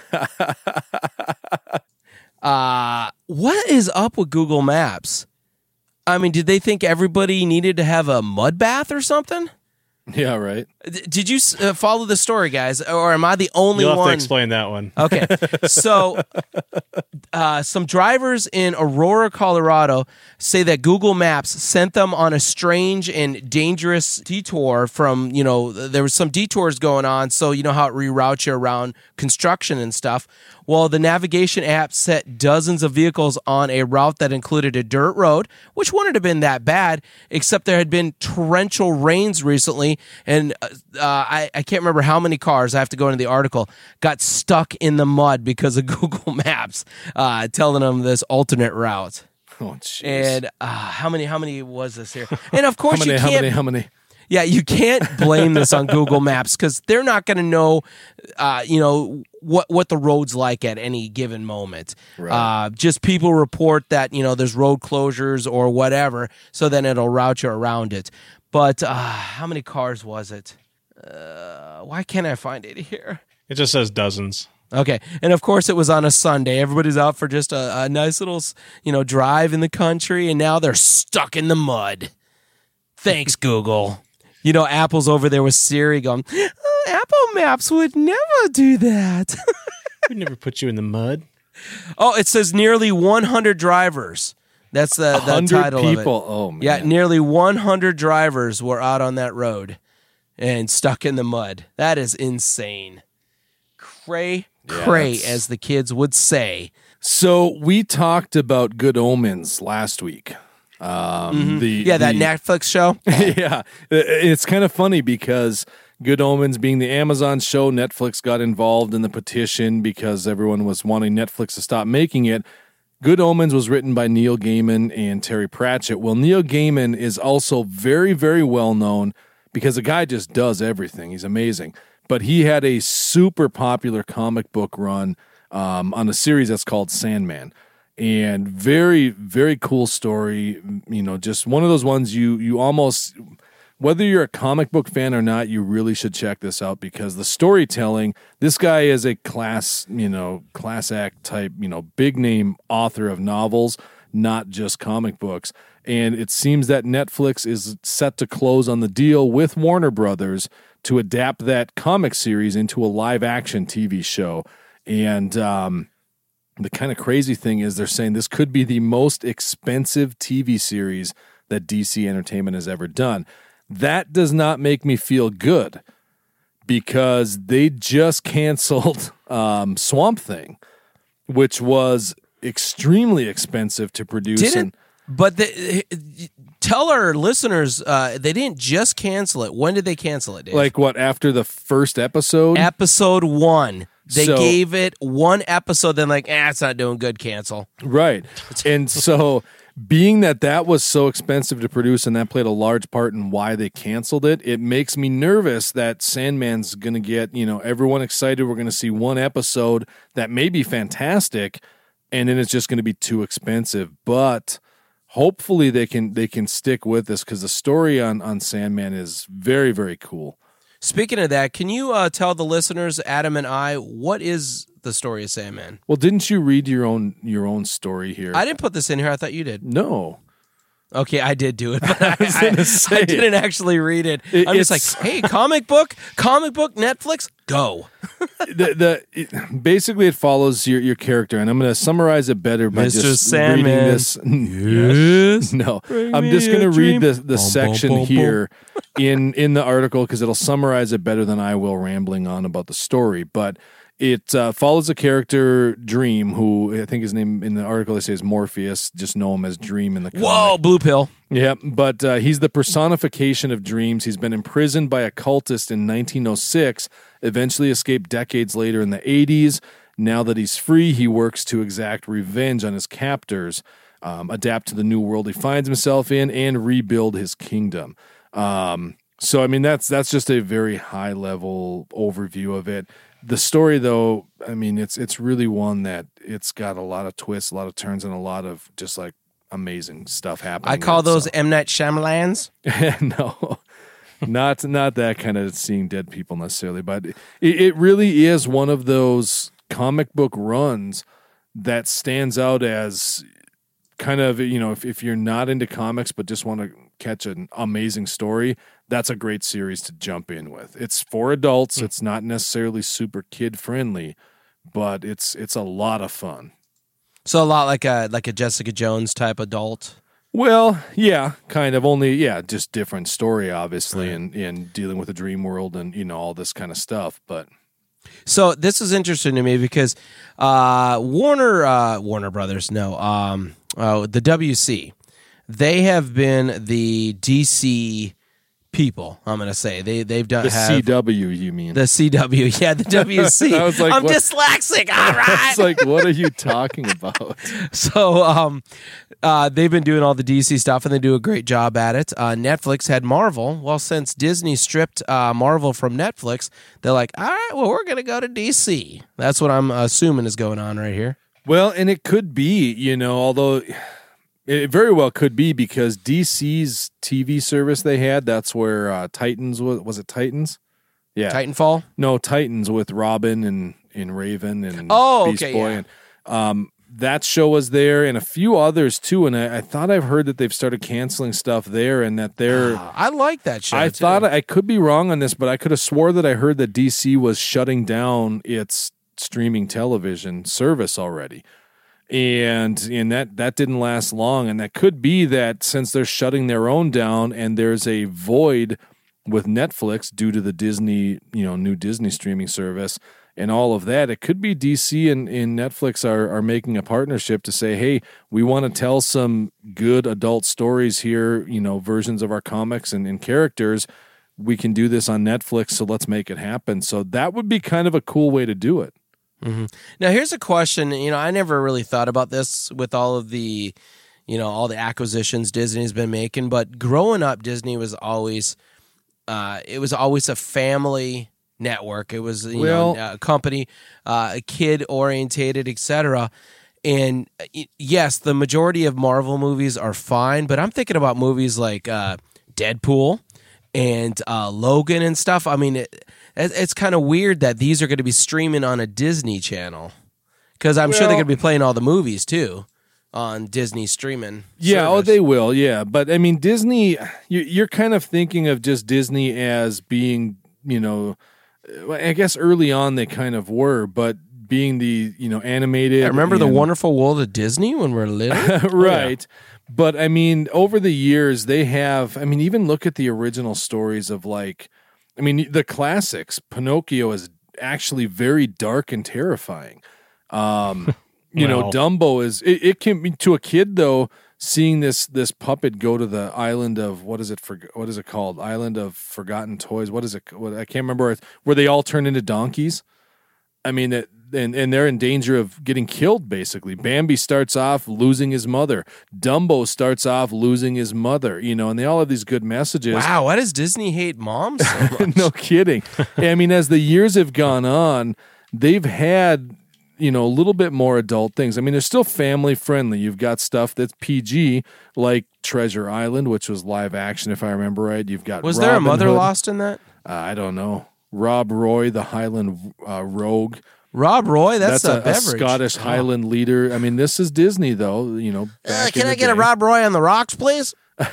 What is up with Google Maps? I mean, did they think everybody needed to have a mud bath or something? Yeah, right. Did you follow the story, guys, or am I the only one? You'll have to explain that one. Okay, so some drivers in Aurora, Colorado, say that Google Maps sent them on a strange and dangerous detour from, there was some detours going on, so you know how it reroutes you around construction and stuff. Well, the navigation app set dozens of vehicles on a route that included a dirt road, which wouldn't have been that bad, except there had been torrential rains recently, and I can't remember how many cars, I have to go into the article, got stuck in the mud because of Google Maps telling them this alternate route. Oh, jeez. And how many was this here? And of course How many? Yeah, you can't blame this on Google Maps because they're not going to know, what the road's like at any given moment. Right. Just people report that, there's road closures or whatever, so then it'll route you around it. But how many cars was it? Why can't I find it here? It just says dozens. Okay, and of course it was on a Sunday. Everybody's out for just a nice little, drive in the country, and now they're stuck in the mud. Thanks, Google. Apple's over there with Siri going, oh, Apple Maps would never do that. We'd never put you in the mud. Oh, it says nearly 100 drivers. That's the title people. of it. Oh, man. Yeah, nearly 100 drivers were out on that road and stuck in the mud. That is insane. Cray, as the kids would say. So we talked about Good Omens last week. That Netflix show. Yeah, it's kind of funny because Good Omens being the Amazon show, Netflix got involved in the petition because everyone was wanting Netflix to stop making it. Good Omens was written by Neil Gaiman and Terry Pratchett. Well, Neil Gaiman is also very, very well known because the guy just does everything. He's amazing. But he had a super popular comic book run on a series that's called Sandman. And very, very cool story. Just one of those ones you almost, whether you're a comic book fan or not, you really should check this out because the storytelling, this guy is a class act type, big name author of novels, not just comic books. And it seems that Netflix is set to close on the deal with Warner Brothers to adapt that comic series into a live action TV show. And, the kind of crazy thing is they're saying this could be the most expensive TV series that DC Entertainment has ever done. That does not make me feel good because they just canceled Swamp Thing, which was extremely expensive to produce. Did it? But tell our listeners they didn't just cancel it. When did they cancel it, Dave? Like what, after the first episode? Episode 1. They So- gave it one episode, then like, it's not doing good, cancel. Right. And so being that was so expensive to produce and that played a large part in why they canceled it, it makes me nervous that Sandman's going to get, everyone excited. We're going to see one episode that may be fantastic and then it's just going to be too expensive. But hopefully they can stick with this because the story on Sandman is very, very cool. Speaking of that, can you tell the listeners, Adam and I, what is the story of Sandman? Well, didn't you read your own story here? I didn't put this in here. I thought you did. No. Okay, I did do it, but gonna say. I didn't actually read it. I'm just like, hey, comic book, Netflix, go. Basically, it follows your character, and I'm going to summarize it better by Mr. just Sandman. reading this. Yes. No, Bring I'm me just a going to read dream. the section boom, boom. here in the article because it'll summarize it better than I will rambling on about the story. But it follows a character, Dream, who I think his name in the article they say is Morpheus. Just know him as Dream in the comic. Whoa, blue pill. Yeah, but he's the personification of dreams. He's been imprisoned by a cultist in 1906, eventually escaped decades later in the 80s. Now that he's free, he works to exact revenge on his captors, adapt to the new world he finds himself in, and rebuild his kingdom. So, I mean, that's just a very high-level overview of it. The story, though, I mean, it's really one that it's got a lot of twists, a lot of turns, and a lot of just like amazing stuff happening. I call in it, those so. M. Night Shyamalans. No, not that kind of seeing dead people necessarily, but it really is one of those comic book runs that stands out as kind of, if you're not into comics but just want to catch an amazing story, that's a great series to jump in with. It's for adults. It's not necessarily super kid friendly, but it's a lot of fun. So a lot like a Jessica Jones type adult. Well, yeah, kind of. Only, just different story, obviously, and dealing with the dream world and, all this kind of stuff. But So this is interesting to me because Warner Brothers, the WC, they have been the DC people. I'm going to say they've done the CW, you mean? the CW, yeah, the WC. I was like, I'm what? dyslexic. All right. It's like, what are you talking about? So they've been doing all the DC stuff, and they do a great job at it. Netflix had Marvel. Well, since Disney stripped Marvel from Netflix, they're like, all right, well, we're going to go to DC. That's what I'm assuming is going on right here. Well, and it could be, although it very well could be because DC's TV service they had, that's where Titans was it Titans? Yeah. Titanfall? No, Titans with Robin and Raven and Beast okay, Boy. yeah. And that show was there and a few others too. And I thought I've heard that they've started canceling stuff there and that they're I like that show. I too. thought I could be wrong on this, but I could have swore that I heard that DC was shutting down its streaming television service already. And that didn't last long. And that could be that since they're shutting their own down and there's a void with Netflix due to the Disney, new Disney streaming service and all of that, it could be DC and Netflix are making a partnership to say, hey, we want to tell some good adult stories here, versions of our comics and characters. We can do this on Netflix, so let's make it happen. So that would be kind of a cool way to do it. Mm-hmm. Now, here's a question. I never really thought about this with all of the, all the acquisitions Disney's been making. But growing up, Disney was always, it was always a family network. It was a company, kid orientated, etc. And yes, the majority of Marvel movies are fine, but I'm thinking about movies like Deadpool and Logan and stuff. I mean, it's kind of weird that these are going to be streaming on a Disney channel because I'm sure they're going to be playing all the movies too on Disney streaming. Yeah, service. they will. Yeah, but I mean, Disney. You're kind of thinking of just Disney as being, I guess early on they kind of were, but being the animated. I remember the Wonderful World of Disney when we were little, right? But I mean, over the years they have. I mean, even look at the original stories of the classics. Pinocchio is actually very dark and terrifying. Dumbo is. It can be to a kid though. seeing this puppet go to the island of what is it called? Island of Forgotten Toys. What is it? I can't remember. Where they all turn into donkeys. I mean, and they're in danger of getting killed, basically. Bambi starts off losing his mother. Dumbo starts off losing his mother, and they all have these good messages. Wow, why does Disney hate moms so much? No kidding. I mean, as the years have gone on, they've had, a little bit more adult things. I mean, they're still family friendly. You've got stuff that's PG, like Treasure Island, which was live action, if I remember right. You've got Was there a Robin mother Hood. lost in that? I don't know. Rob Roy, the Highland Rogue. Rob Roy, that's a a beverage. Scottish Highland leader. I mean, this is Disney, though. Back Can in I the get a day. Rob Roy on the rocks, please?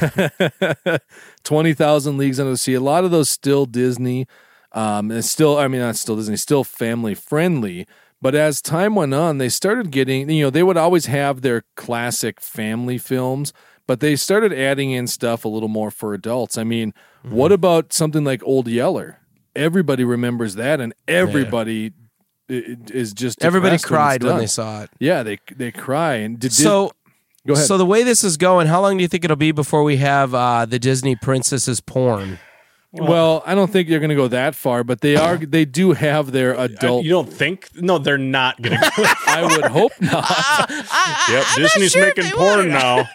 20,000 Leagues Under the Sea. A lot of those still Disney. It's still, not still Disney, still family friendly. But as time went on, they started getting, they would always have their classic family films, but they started adding in stuff a little more for adults. I mean, what about something like Old Yeller? Everybody remembers that, and everybody is just Everybody depressed when cried it's when done. they saw it. Yeah, they cry. And So, go ahead. so the way this is going, how long do you think it'll be before we have the Disney princesses porn? Well, I don't think you're going to go that far, but they do have their adult. You don't think? No, they're not going to go. I would hope not. Yep, Disney's sure if making they porn would. now.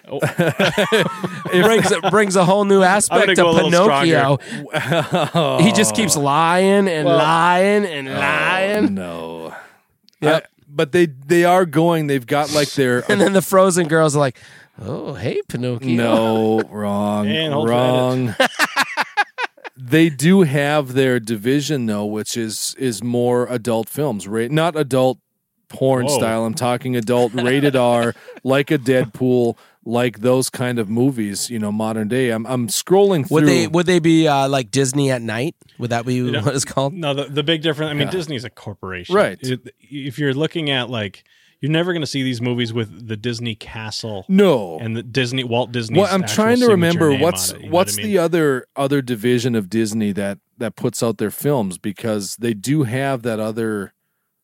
It brings a whole new aspect go a to little Pinocchio. He just keeps lying and lying and lying. No. Yep. But they are going. They've got like their. And then the Frozen girls are like, "Oh, hey, Pinocchio." No, wrong, And hold for wrong. They do have their division though, which is more adult films, right? Not adult porn Whoa. style. I'm talking adult rated R, like a Deadpool, like those kind of movies. Modern day. I'm scrolling through. Would they be like Disney at night? Would that be what it's called? No, the big difference. I mean, Disney's a corporation, Right. If you're looking at you're never going to see these movies with the Disney castle No. and the Walt Disney. Well, I'm trying to remember what's what the other division of Disney that puts out their films, because they do have that other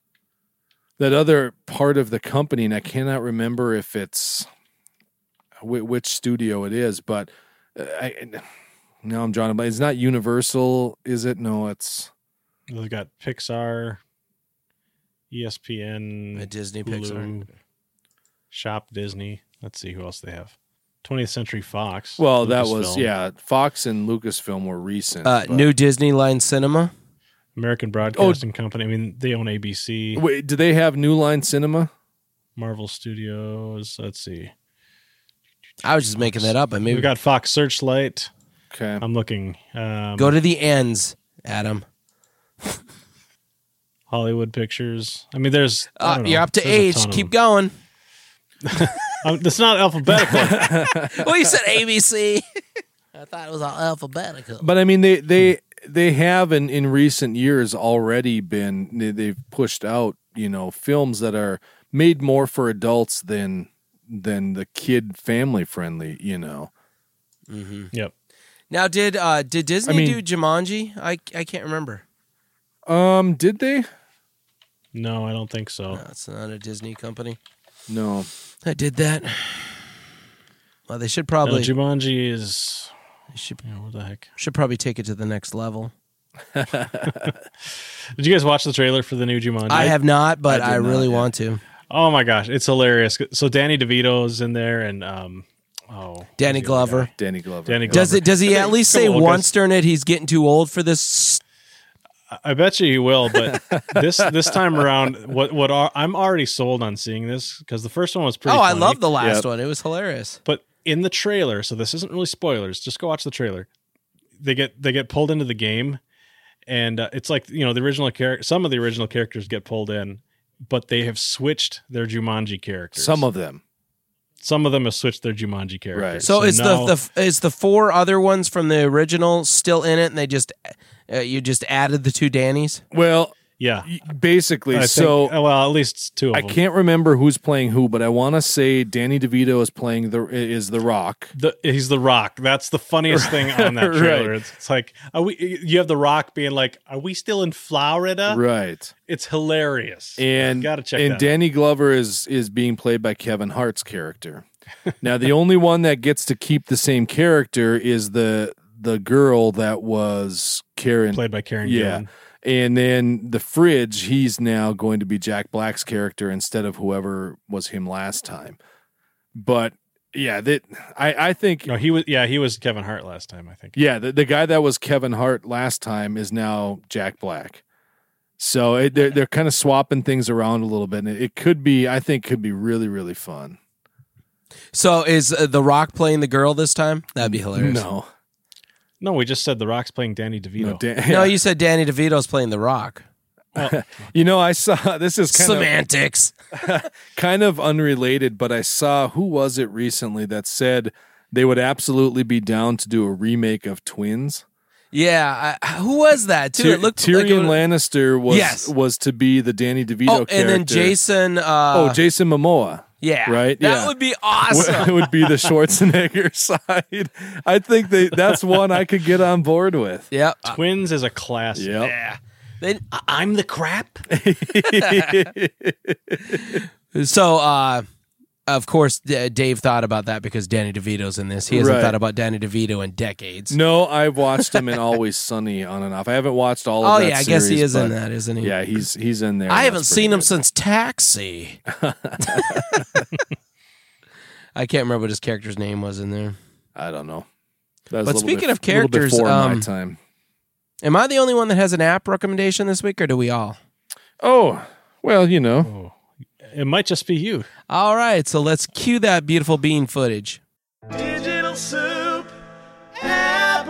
part of the company, and I cannot remember if it's which studio it is, but now I'm drawing a blank. It's not Universal, is it? No, it's They've got Pixar, ESPN, Disney, Hulu, Pixar. Shop Disney. Let's see who else they have. 20th Century Fox. well, that was Lucasfilm, Fox and Lucasfilm were recent. but- New Disneyland Cinema. American Broadcasting Company. I mean, they own ABC, Wait, do they have New Line Cinema? Marvel Studios. Let's see. I was just making that up. I mean, We've got Fox Searchlight. Okay. I'm looking. go to the ends, Adam. Hollywood Pictures. I mean, there's. I don't know. You're up to There's a age. ton of Keep them. going. That's not alphabetical. Well, you said ABC. I thought it was all alphabetical. But I mean, they have in recent years already they've pushed out films that are made more for adults than the kid family friendly. Yep. Now, did Disney I mean- do Jumanji? I can't remember. Did they? No, I don't think so. No, it's not a Disney company. No. I did that. Well, they should No, probably Jumanji is. should, What the heck? should probably take it to the next level. Did you guys watch the trailer for the new Jumanji? I have not, but I I did really not yet. want to. Oh my gosh, it's hilarious. So Danny DeVito's in there, and Danny who's the other Glover. guy? Danny Glover. Danny Yeah. Glover. Does he at least say Come on, once guys. during it he's getting too old for this? I bet you he will, but this time around, I'm already sold on seeing this because the first one was pretty. Oh, I funny. love the last Yep. one. It was hilarious. But in the trailer, so this isn't really spoilers. Just go watch the trailer. They get pulled into the game, and it's like the original character. Some of the original characters get pulled in, but they have switched their Jumanji characters. Some of them. have switched their Jumanji characters. Right. So is now- is the four other ones from the original still in it, and they just you just added the two Dannys? Well, Yeah. Basically, I so think, well, at least two of I them. can't remember who's playing who, but I want to say Danny DeVito is playing the Rock. He's the Rock. That's the funniest thing on that trailer. Right. It's like, you have the Rock being like, "Are we still in Florida?" Right. It's hilarious. And Gotta check and that out. Danny Glover is being played by Kevin Hart's character. Now, the only one that gets to keep the same character is the girl that was Karen, Played by Karen Yeah. Gillan. And then the Fridge, he's now going to be Jack Black's character instead of whoever was him last time. But yeah, I think No, he was Kevin Hart last time, I think. yeah, the guy that was Kevin Hart last time is now Jack Black. So they're kind of swapping things around a little bit, and it could be, I think, could be really, really fun. So is The Rock playing the girl this time? That'd be hilarious. No, we just said The Rock's playing Danny DeVito. No, you said Danny DeVito's playing The Rock. You know, I saw this is Semantics. kind of unrelated, but I saw, who was it recently that said they would absolutely be down to do a remake of Twins. Yeah, who was that too? It looked like Tyrion Lannister was to be the Danny DeVito character. and then Jason. Jason Momoa. Yeah, right. That would be awesome. It would be the Schwarzenegger side. I think that's one I could get on board with. Yep. Twins is a classic. Yep. Yeah. Then I'm the crap. So, of course, Dave thought about that because Danny DeVito's in this. He hasn't Right. thought about Danny DeVito in decades. No, I've watched him in Always Sunny on and off. I haven't watched all of that. Oh yeah, I guess he series, is in but that, isn't he? Yeah, he's in there. I haven't That's pretty seen him good. since Taxi. I can't remember what his character's name was in there. I don't know. That was But a little speaking bit- of characters, a little before my time. Am I the only one that has an app recommendation this week, or do we all? Oh, well, you know. It might just be you. All right, so let's cue that beautiful bean footage. Digital Soup app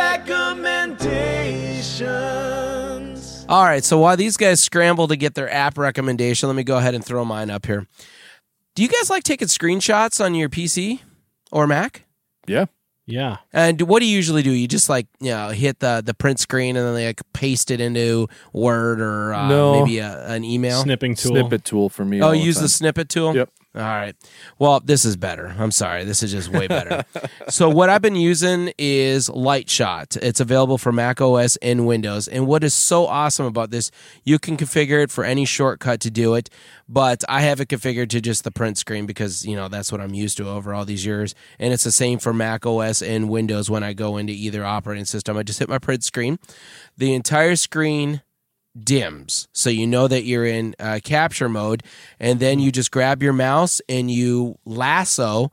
recommendations. All right, so while these guys scramble to get their app recommendation, let me go ahead and throw mine up here. Do you guys like taking screenshots on your PC or Mac? Yeah. Yeah. And what do you usually do? You just hit the print screen and then like paste it into Word or No. maybe an email? Snipping tool. Snippet tool for me. Oh, all you use time. the snippet tool? Yep. All right. Well, this is better. I'm sorry. This is just way better. So what I've been using is Lightshot. It's available for Mac OS and Windows. And what is so awesome about this, you can configure it for any shortcut to do it, but I have it configured to just the print screen because, that's what I'm used to over all these years. And it's the same for Mac OS and Windows when I go into either operating system. I just hit my print screen. The entire screen dims, so you know that you're in capture mode, and then you just grab your mouse and you lasso.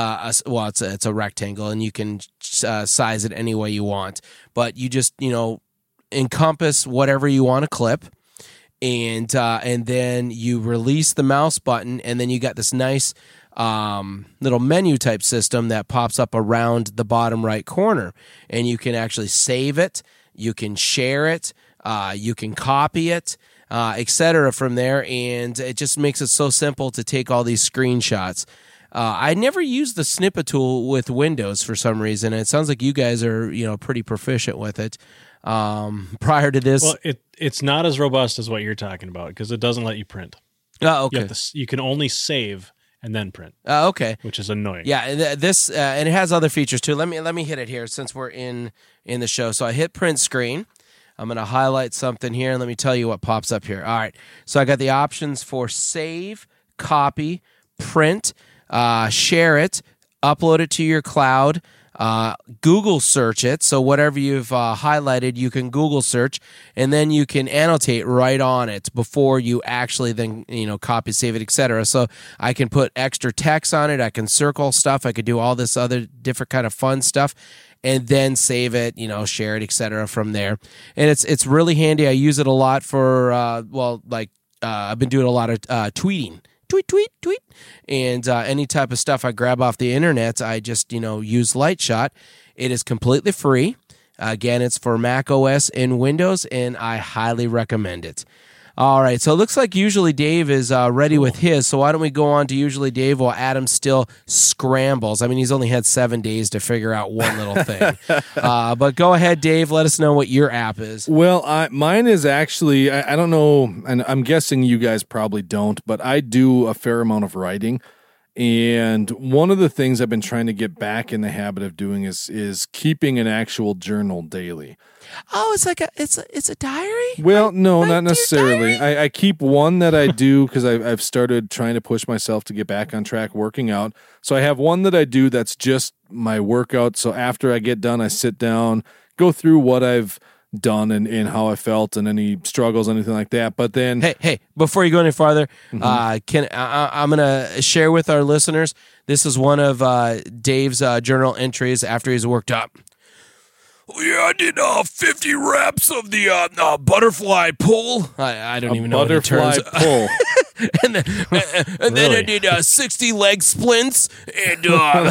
It's a rectangle, and you can size it any way you want. But you just encompass whatever you want to clip, and then you release the mouse button, and then you got this nice little menu type system that pops up around the bottom right corner, and you can actually save it, you can share it. You can copy it, etc. from there, and it just makes it so simple to take all these screenshots. I never used the snippet tool with Windows for some reason. And it sounds like you guys are, pretty proficient with it. Prior to this, Well, it's not as robust as what you're talking about because it doesn't let you print. oh, okay, You can only save and then print, okay, which is annoying. yeah. And this and it has other features too. Let me hit it here since we're in the show. So I hit print screen. I'm going to highlight something here, and let me tell you what pops up here. All right, so I got the options for save, copy, print, share it, upload it to your cloud, Google search it. So whatever you've highlighted, you can Google search, and then you can annotate right on it before you actually then copy, save it, etc. So I can put extra text on it. I can circle stuff. I could do all this other different kind of fun stuff. And then save it, share it, etc. from there. And it's really handy. I use it a lot for, I've been doing a lot of tweeting. Tweet. And any type of stuff I grab off the internet, I just, use Lightshot. It is completely free. Again, it's for Mac OS and Windows, and I highly recommend it. All right, so it looks like Usually Dave is ready with his, so why don't we go on to Usually Dave while Adam still scrambles. I mean, he's only had 7 days to figure out one little thing. But go ahead, Dave, let us know what your app is. Well, mine is actually, I don't know, and I'm guessing you guys probably don't, but I do a fair amount of writing. And one of the things I've been trying to get back in the habit of doing is keeping an actual journal daily. Oh, it's like it's a diary? Well, no, my not dear necessarily. diary? I keep one that I do because I've started trying to push myself to get back on track working out. So I have one that I do that's just my workout. So after I get done, I sit down, go through what I've done and how I felt and any struggles, anything like that. But then, Hey! Before you go any farther, I'm gonna share with our listeners. This is one of Dave's journal entries after he's worked up. Yeah, I did 50 reps of the butterfly pull. I don't even know what the butterfly terms. pull. and then I did 60 leg splints and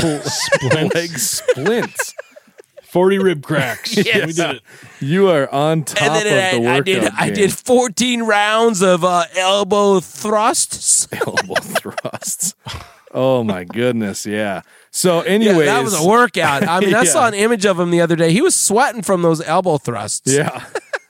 Leg splints. 40 rib cracks. Yes. We did it. You are on top and then of the workout I game. did 14 rounds of elbow thrusts. Elbow thrusts. Oh my goodness, yeah. So anyways, Yeah, that was a workout. I mean, I Yeah. saw an image of him the other day. He was sweating from those elbow thrusts. Yeah.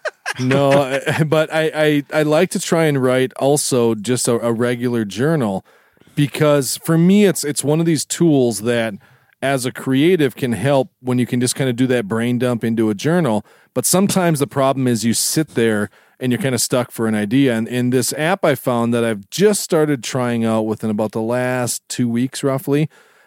No, but I like to try and write also just a regular journal because for me it's one of these tools that as a creative can help when you can just kind of do that brain dump into a journal. But sometimes the problem is you sit there and you're kind of stuck for an idea. And in this app I found that I've just started trying out within about the last 2 weeks roughly.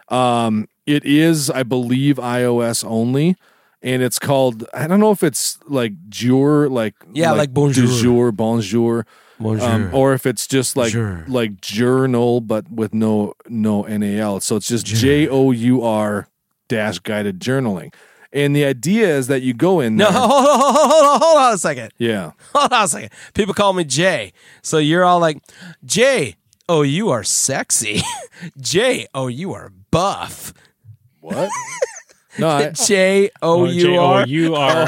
It is, I believe, iOS only. And it's called, I don't know if it's like jour, like bonjour. du jour, bonjour. Bonjour. Or if it's just like Jour. like journal, but with no NAL. So it's just JOUR dash guided journaling. And the idea is that you go in No, there. hold on a second. Yeah. Hold on a second. People call me Jay. So you're all like, Jay, oh, you are sexy. Jay, oh, you are buff. What? No, J-O-U-R. You are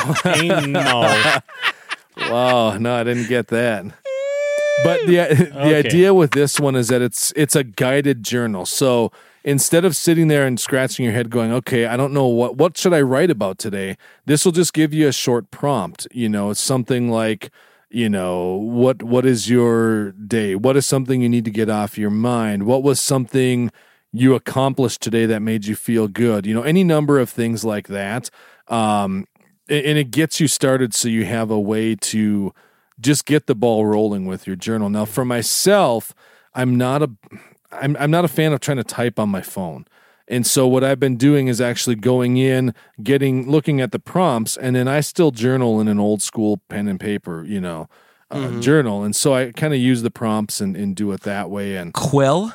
anal. wow, no, I didn't get that. But the idea with this one is that it's a guided journal. So instead of sitting there and scratching your head going, okay, I don't know what should I write about today? This will just give you a short prompt. You know, it's something like, you know, what is your day? What is something you need to get off your mind? What was something you accomplished today that made you feel good? You know, any number of things like that. And it gets you started so you have a way to just get the ball rolling with your journal. Now, for myself, I'm not a fan of trying to type on my phone. And so what I've been doing is actually going in, looking at the prompts, and then I still journal in an old school pen and paper, you know, journal. And so I kind of use the prompts and do it that way. And Quill?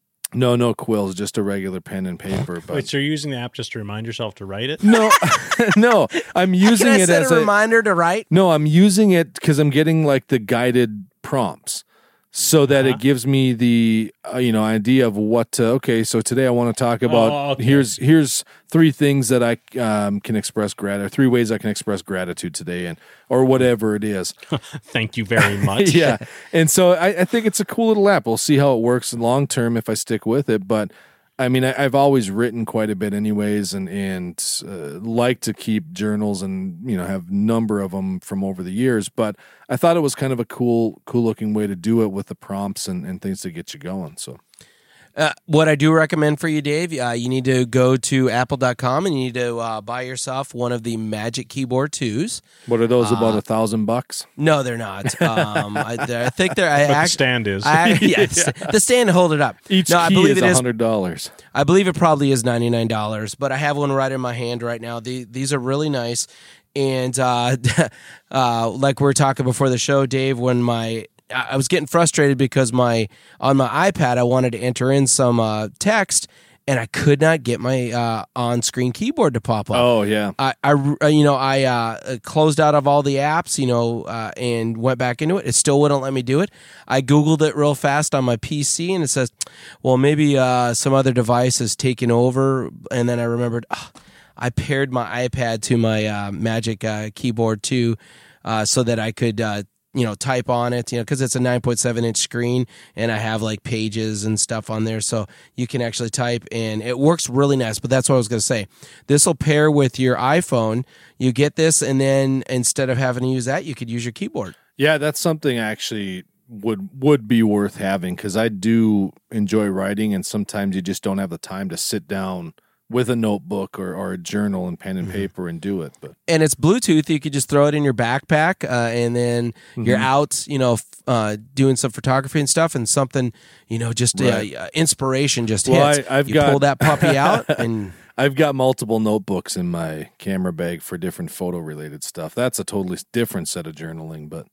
no quills, just a regular pen and paper. But Wait, so you're using the app just to remind yourself to write it? no, no, I'm using Can I it set as a reminder to write? No, I'm using it because I'm getting like the guided prompts so that it gives me the idea of what to, okay, so today I want to talk about here's 3 things that I can express gratitude, 3 ways I can express gratitude today, and or whatever it is. Thank you very much. Yeah. And so I think it's a cool little app. We'll see how it works long term if I stick with it. But I mean, I've always written quite a bit anyways and like to keep journals and, you know, have a number of them from over the years. But I thought it was kind of a cool looking way to do it with the prompts and things to get you going. So. What I do recommend for you, Dave, you need to go to apple.com and you need to buy yourself one of the Magic Keyboard 2s. What are those, about $1,000? No, they're not. I think they're. But the stand is. The stand hold it up. Each no, I key believe is it is. $100. I believe it probably is $99, but I have one right in my hand right now. These are really nice. And like we were talking before the show, Dave, when I was getting frustrated because on my iPad I wanted to enter in some text and I could not get my on-screen keyboard to pop up. Oh yeah. I closed out of all the apps, and went back into it. It still wouldn't let me do it. I Googled it real fast on my PC and it says, well, maybe some other device is taking over. And then I remembered, I paired my iPad to my Magic Keyboard 2 so that I could type on it, because it's a 9.7-inch screen, and I have like pages and stuff on there, so you can actually type, and it works really nice. But that's what I was going to say. This will pair with your iPhone. You get this, and then instead of having to use that, you could use your keyboard. Yeah, that's something actually would be worth having, because I do enjoy writing, and sometimes you just don't have the time to sit down with a notebook or a journal and pen and paper and do it. And it's Bluetooth. You could just throw it in your backpack, and then you're out, doing some photography and stuff, and something, just inspiration just hits. You pull that puppy out, and I've got multiple notebooks in my camera bag for different photo-related stuff. That's a totally different set of journaling, but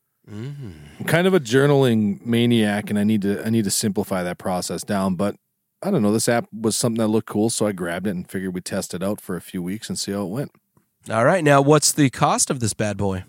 I'm kind of a journaling maniac, and I need to simplify that process down, but I don't know. This app was something that looked cool, so I grabbed it and figured we'd test it out for a few weeks and see how it went. All right. Now, what's the cost of this bad boy?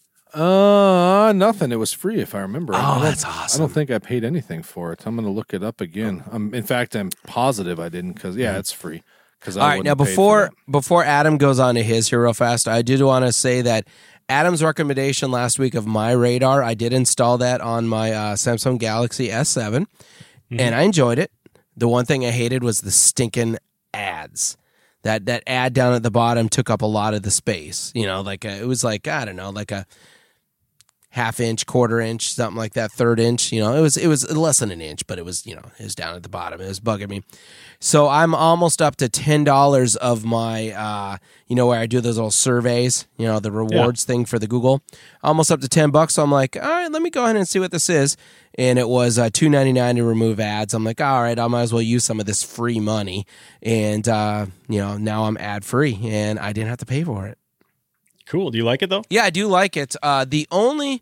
Nothing. It was free, if I remember. Oh, that's awesome. I don't think I paid anything for it. I'm going to look it up again. In fact, I'm positive I didn't, because it's free. All right. Now, before Adam goes on to his here real fast, I did want to say that Adam's recommendation last week of My Radar, I did install that on my Samsung Galaxy S7, and I enjoyed it. The one thing I hated was the stinking ads. That ad down at the bottom took up a lot of the space. It was like, I don't know, like a half-inch, quarter-inch, something like that, third-inch. It was less than an inch, but it was down at the bottom. It was bugging me. So I'm almost up to $10 of my, where I do those little surveys, the rewards thing for the Google. Almost up to $10. So I'm like, all right, let me go ahead and see what this is. And it was $2.99 to remove ads. I'm like, all right, I might as well use some of this free money. And, now I'm ad-free, and I didn't have to pay for it. Cool. Do you like it, though? Yeah, I do like it. The only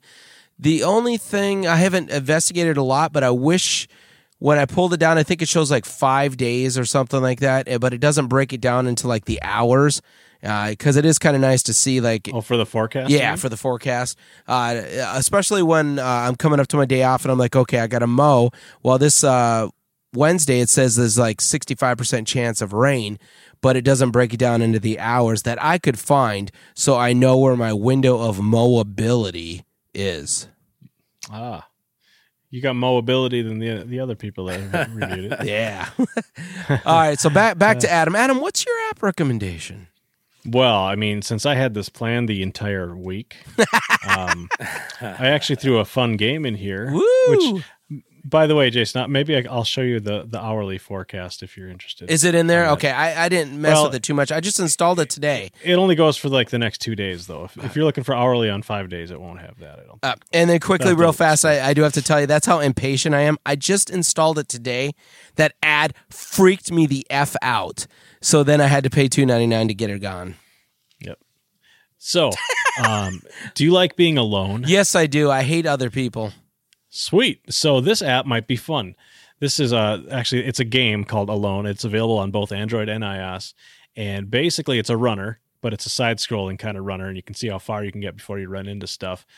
thing, I haven't investigated a lot, but I wish when I pulled it down, I think it shows like 5 days or something like that, but it doesn't break it down into like the hours, because it is kind of nice to see like... Oh, for the forecast? Yeah, for the forecast. Especially when I'm coming up to my day off and I'm like, okay, I got to mow. Well, this Wednesday, it says there's like 65% chance of rain, but it doesn't break it down into the hours that I could find, so I know where my window of mowability is. Ah. You got more ability than the other people that have reviewed it. Yeah. All right, so back to Adam. Adam, what's your app recommendation? Well, I mean, since I had this planned the entire week, I actually threw a fun game in here. Woo! Which, by the way, Jason, maybe I'll show you the hourly forecast if you're interested. Is it in there? Okay, I didn't mess with it too much. I just installed it today. It only goes for like the next 2 days, though. If you're looking for hourly on 5 days, it won't have that. I don't think. And then quickly, real fast, I do have to tell you, that's how impatient I am. I just installed it today. That ad freaked me the F out. So then I had to pay $2.99 to get it gone. Yep. So, do you like being alone? Yes, I do. I hate other people. Sweet. So this app might be fun. This is actually, it's a game called Alone. It's available on both Android and iOS. And basically it's a runner, but it's a side-scrolling kind of runner, and you can see how far you can get before you run into stuff.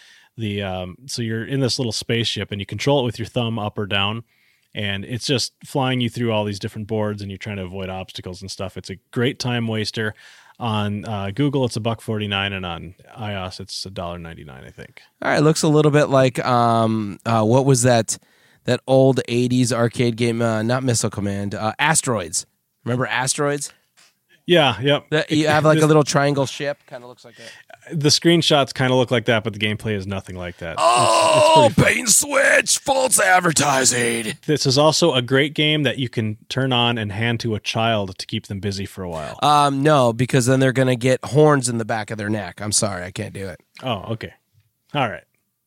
So you're in this little spaceship, and you control it with your thumb up or down, and it's just flying you through all these different boards, and you're trying to avoid obstacles and stuff. It's a great time waster. On Google, it's $1.49, and on iOS, it's $1.99, I think. All right, looks a little bit like what was that old '80s arcade game? Not Missile Command, Asteroids. Remember Asteroids? Yeah, yep. You have like a little triangle ship, kind of looks like that. The screenshots kind of look like that, but the gameplay is nothing like that. Oh, bait and switch, false advertising. This is also a great game that you can turn on and hand to a child to keep them busy for a while. No, because then they're going to get horns in the back of their neck. I'm sorry, I can't do it. Oh, okay. All right.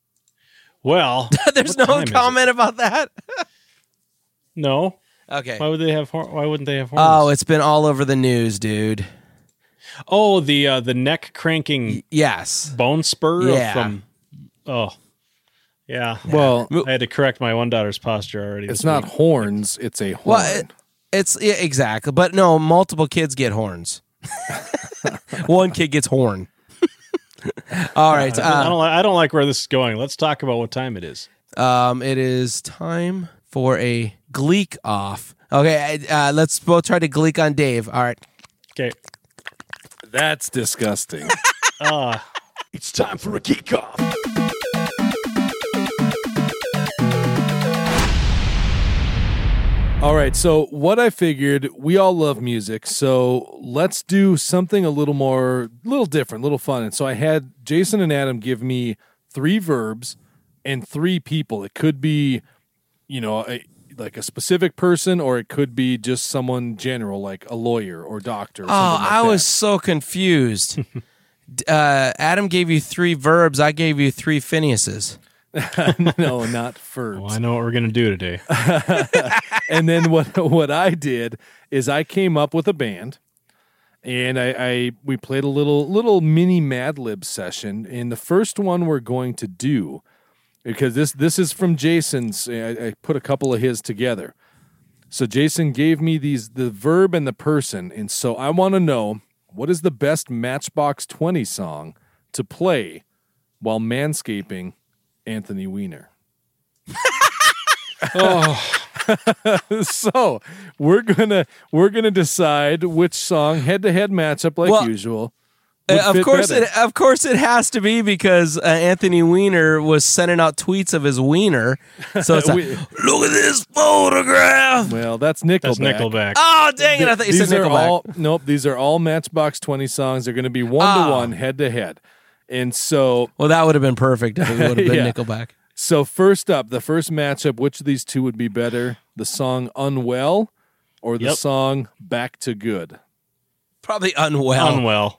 Well, there's no comment about that. No. Okay. Why wouldn't they have horns? Oh, it's been all over the news, dude. Oh, the neck cranking bone spur from yeah. Well, I had to correct my one daughter's posture already. It's not horns, it's a horn. Well, exactly, but no, multiple kids get horns. One kid gets horn. All right. I don't like where this is going. Let's talk about what time it is. It is time for a Gleek off. Okay, let's both try to Gleek on Dave. All right. Okay. That's disgusting. It's time for a geek off. All right, so what I figured, we all love music, so let's do something a little different, a little fun. And so I had Jason and Adam give me 3 verbs and 3 people. It could be, like a specific person, or it could be just someone general, like a lawyer or doctor. Or something like I that. was so confused. Adam gave you 3 verbs. I gave you 3 Phineases. No, not verbs. Well, I know what we're going to do today. And then what I did is I came up with a band, and we played a little mini Mad Lib session. And the first one we're going to do, because this is from Jason's, I put a couple of his together. So Jason gave me the verb and the person, and so I want to know, what is the best Matchbox 20 song to play while manscaping Anthony Weiner? So we're gonna decide which song, head-to-head matchup like usual. Of course it has to be, because Anthony Weiner was sending out tweets of his wiener. So it's like, look at this photograph. Well, that's Nickelback. That's Nickelback. Oh, dang it. I thought you said Nickelback. These are all Matchbox 20 songs. They're going to be 1-to-1, head-to-head. And so... Well, that would have been perfect if it would have been Yeah. Nickelback. So first up, the first matchup, which of these two would be better? The song Unwell or the song Back to Good? Probably Unwell.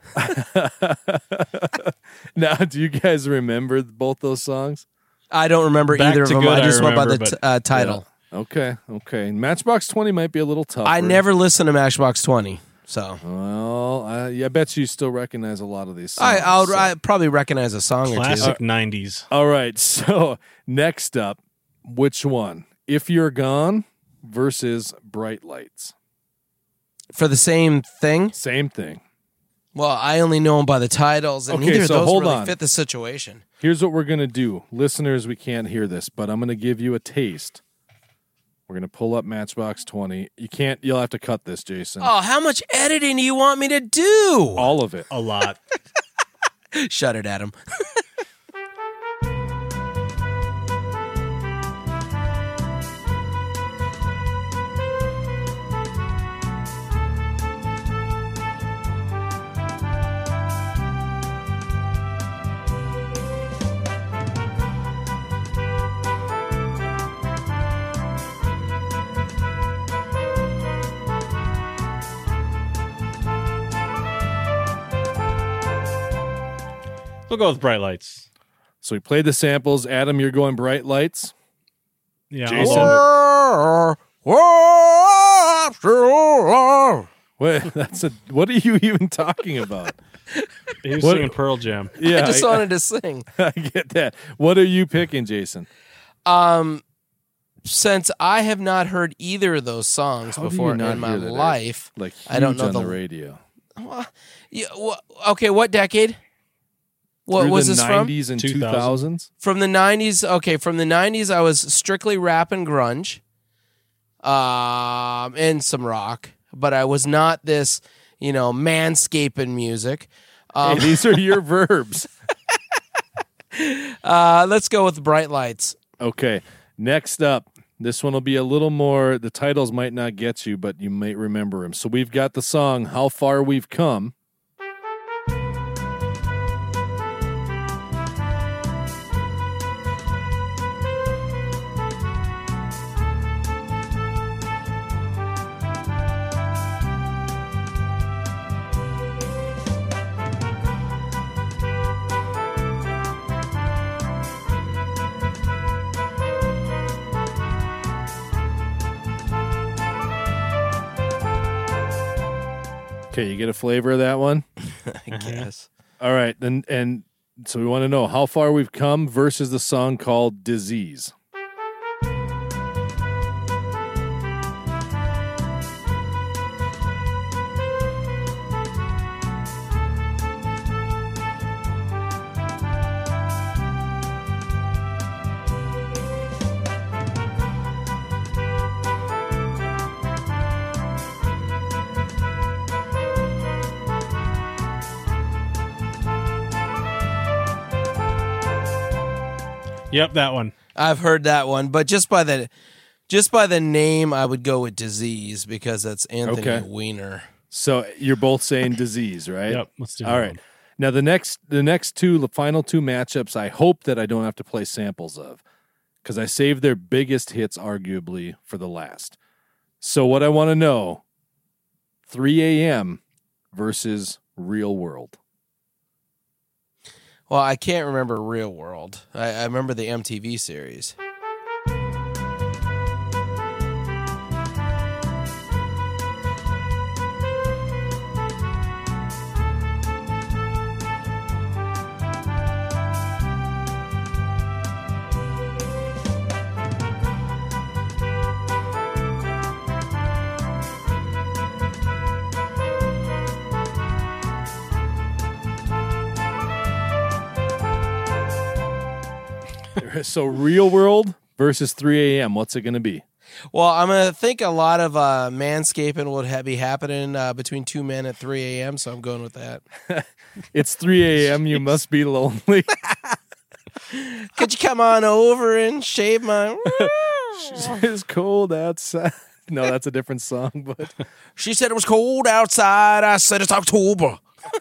Now, do you guys remember both those songs? I don't remember Back either of to them. Good, I just I went by remember, the title. Okay. Matchbox 20 might be a little tougher. I never listened to Matchbox 20, so Well, I bet you still recognize a lot of these songs. I probably recognize a song Classic or two. 90s. All right, so next up, which one? If You're Gone versus Bright Lights. For the same thing? Same thing. Well, I only know them by the titles, and Okay, neither of so those hold really on. fit the situation. Here's what we're going to do. Listeners, we can't hear this, but I'm going to give you a taste. We're going to pull up Matchbox 20. You'll have to cut this, Jason. Oh, how much editing do you want me to do? All of it. A lot. Shut it, Adam. We'll go with Bright Lights. So we played the samples. Adam, you're going Bright Lights. Yeah. Jason. Wait, what are you even talking about? He was What- singing Pearl Jam. Yeah, I just wanted to sing. I get that. What are you picking, Jason? Since I have not heard either of those songs How do you before not in my hear that? life, Like I don't huge know on the- the radio. okay, what decade? What Through was the this from? 90s and 2000s? 2000s? From the 90s. Okay, from the 90s, I was strictly rap and grunge, and some rock, but I was not this, manscaping music. Hey, these are your verbs. Let's go with Bright Lights. Okay. Next up, this one will be a little more, the titles might not get you, but you might remember them. So we've got the song How Far We've Come. Okay, you get a flavor of that one? I guess. All right, then, and so we want to know how far we've come versus the song called Disease. Yep, that one. I've heard that one, but just by the Just by the name, I would go with Disease because that's Anthony Okay. Weiner. So you're both saying Disease, right? Yep, let's do All that right. one. Now the final two matchups, I hope that I don't have to play samples of, because I saved their biggest hits arguably for the last. So what I want to know, 3 a.m. versus Real World. Well, I can't remember Real World. I remember the MTV series. So Real World versus 3 a.m. What's it going to be? Well, I'm going to think a lot of manscaping would be happening between two men at 3 a.m., so I'm going with that. It's 3 a.m. You must be lonely. Could you come on over and shave my... It's cold outside. No, that's a different song. But She said it was cold outside. I said it's October.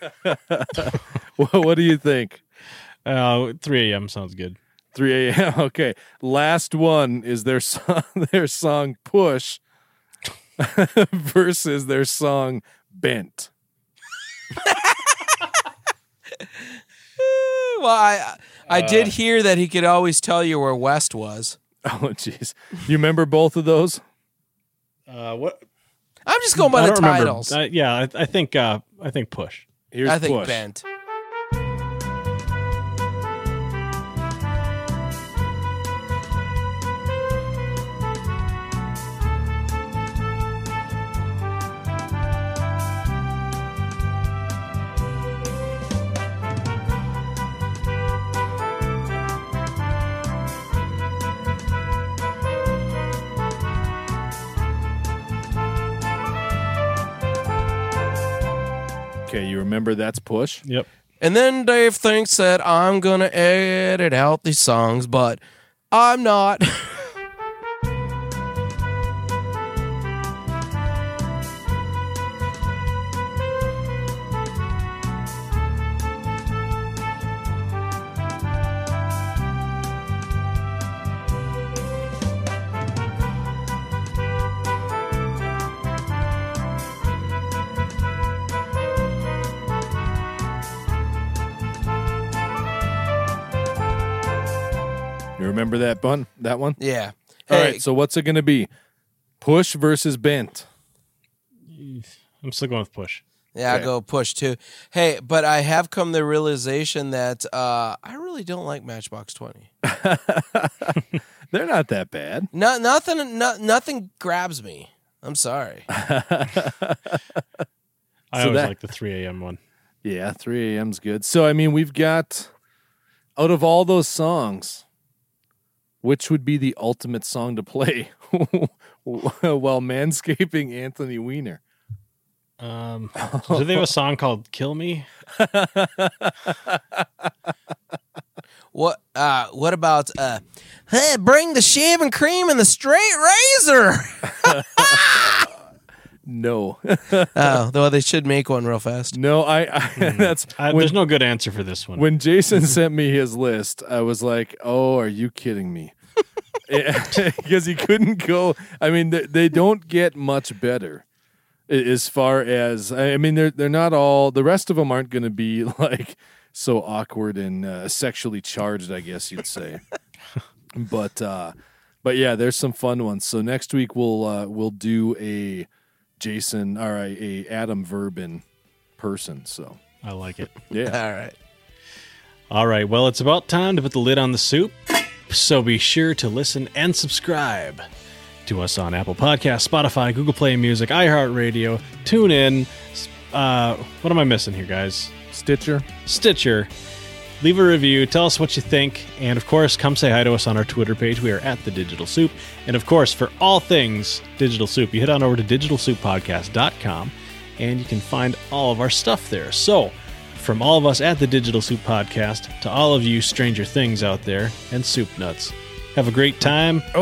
what do you think? 3 a.m. sounds good. 3 a.m. Okay. Last one is their song Push versus their song Bent. Well, I did hear that he could always tell you where West was. Oh, jeez. You remember both of those? What? I'm just going by I the don't remember. titles. I think Push. Here's I think Push. Bent. Okay, you remember that's Push? Yep. And then Dave thinks that I'm going to edit out these songs, but I'm not. You remember that one? Yeah. All Hey, right, so what's it going to be? Push versus Bent. I'm still going with Push. yeah, okay. I'll go Push too. Hey, but I have come to the realization that I really don't like Matchbox 20. They're not that bad. Nothing grabs me. I'm sorry. I always like the 3 a.m. one. Yeah, 3 a.m.'s good. So, I mean, we've got, out of all those songs, which would be the ultimate song to play while manscaping Anthony Weiner? Do they have a song called "Kill Me"? What about hey, bring the shaving cream and the straight razor? No. Oh, though they should make one real fast. No, that's There's no good answer for this one. when Jason sent me his list, I was like, "Oh, are you kidding me?" Because he couldn't go. I mean, they don't get much better as far as. I mean, they're not all. The rest of them aren't going to be like so awkward and sexually charged, I guess you'd say. But yeah, there's some fun ones. So next week we'll do a Jason or a Adam Verbin person. So I like it. yeah. All right. All right. Well, it's about time to put the lid on the soup. So be sure to listen and subscribe to us on Apple Podcasts, Spotify, Google Play Music, iHeartRadio, TuneIn. What am I missing here, guys? Stitcher. Leave a review. Tell us what you think. And, of course, come say hi to us on our Twitter page. We are at The Digital Soup. And, of course, for all things Digital Soup, you head on over to digitalsouppodcast.com and you can find all of our stuff there. So, from all of us at The Digital Soup Podcast to all of you Stranger Things out there and Soup Nuts, have a great time. Oh,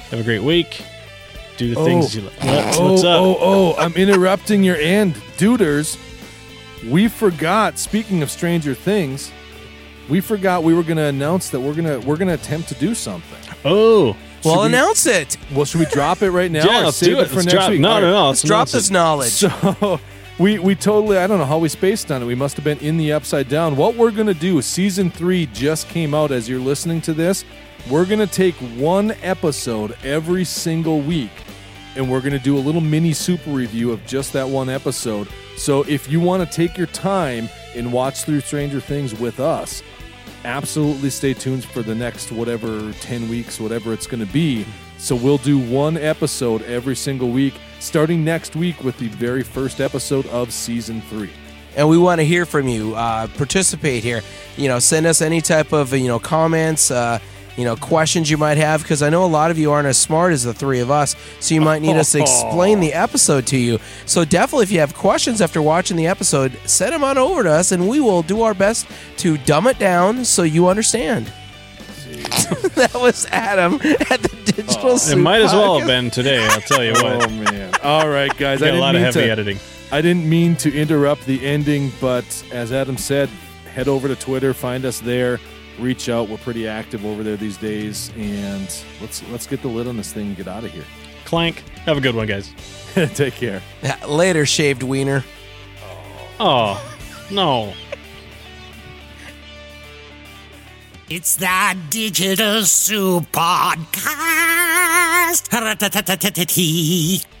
Have a great week. Do the things you like. What's up? I'm interrupting your end. Duders, we forgot, speaking of Stranger Things, we forgot we were going to announce that we're going to attempt to do something. Oh. Well, announce it. Well, should we drop it right now? Yeah, or let's save do it. for Let's next drop. week? No, All no, right. no. Let's drop this knowledge. So we totally, I don't know how we spaced on it. We must have been in the Upside Down. What we're going to do, season 3 just came out as you're listening to this. We're going to take one episode every single week, and we're going to do a little mini super review of just that one episode. So if you want to take your time and watch through Stranger Things with us, absolutely stay tuned for the next whatever 10 weeks, whatever it's going to be. So we'll do one episode every single week, starting next week with the very first episode of season 3. And we want to hear from you. Participate here. Send us any type of comments, questions you might have, because I know a lot of you aren't as smart as the three of us, so you might need us to explain the episode to you. So definitely, if you have questions after watching the episode, send them on over to us, and we will do our best to dumb it down so you understand. That was Adam at the Digital Soup It might as well Podcast. have been today, I'll tell you what. Oh, man. All right, guys. Got a lot of heavy editing. I didn't mean to interrupt the ending, but as Adam said, head over to Twitter, find us there, reach out. We're pretty active over there these days, and let's get the lid on this thing and get out of here. Clank. Have a good one, guys. Take care. Later, shaved wiener. Oh, no. It's the Digital Soup Podcast.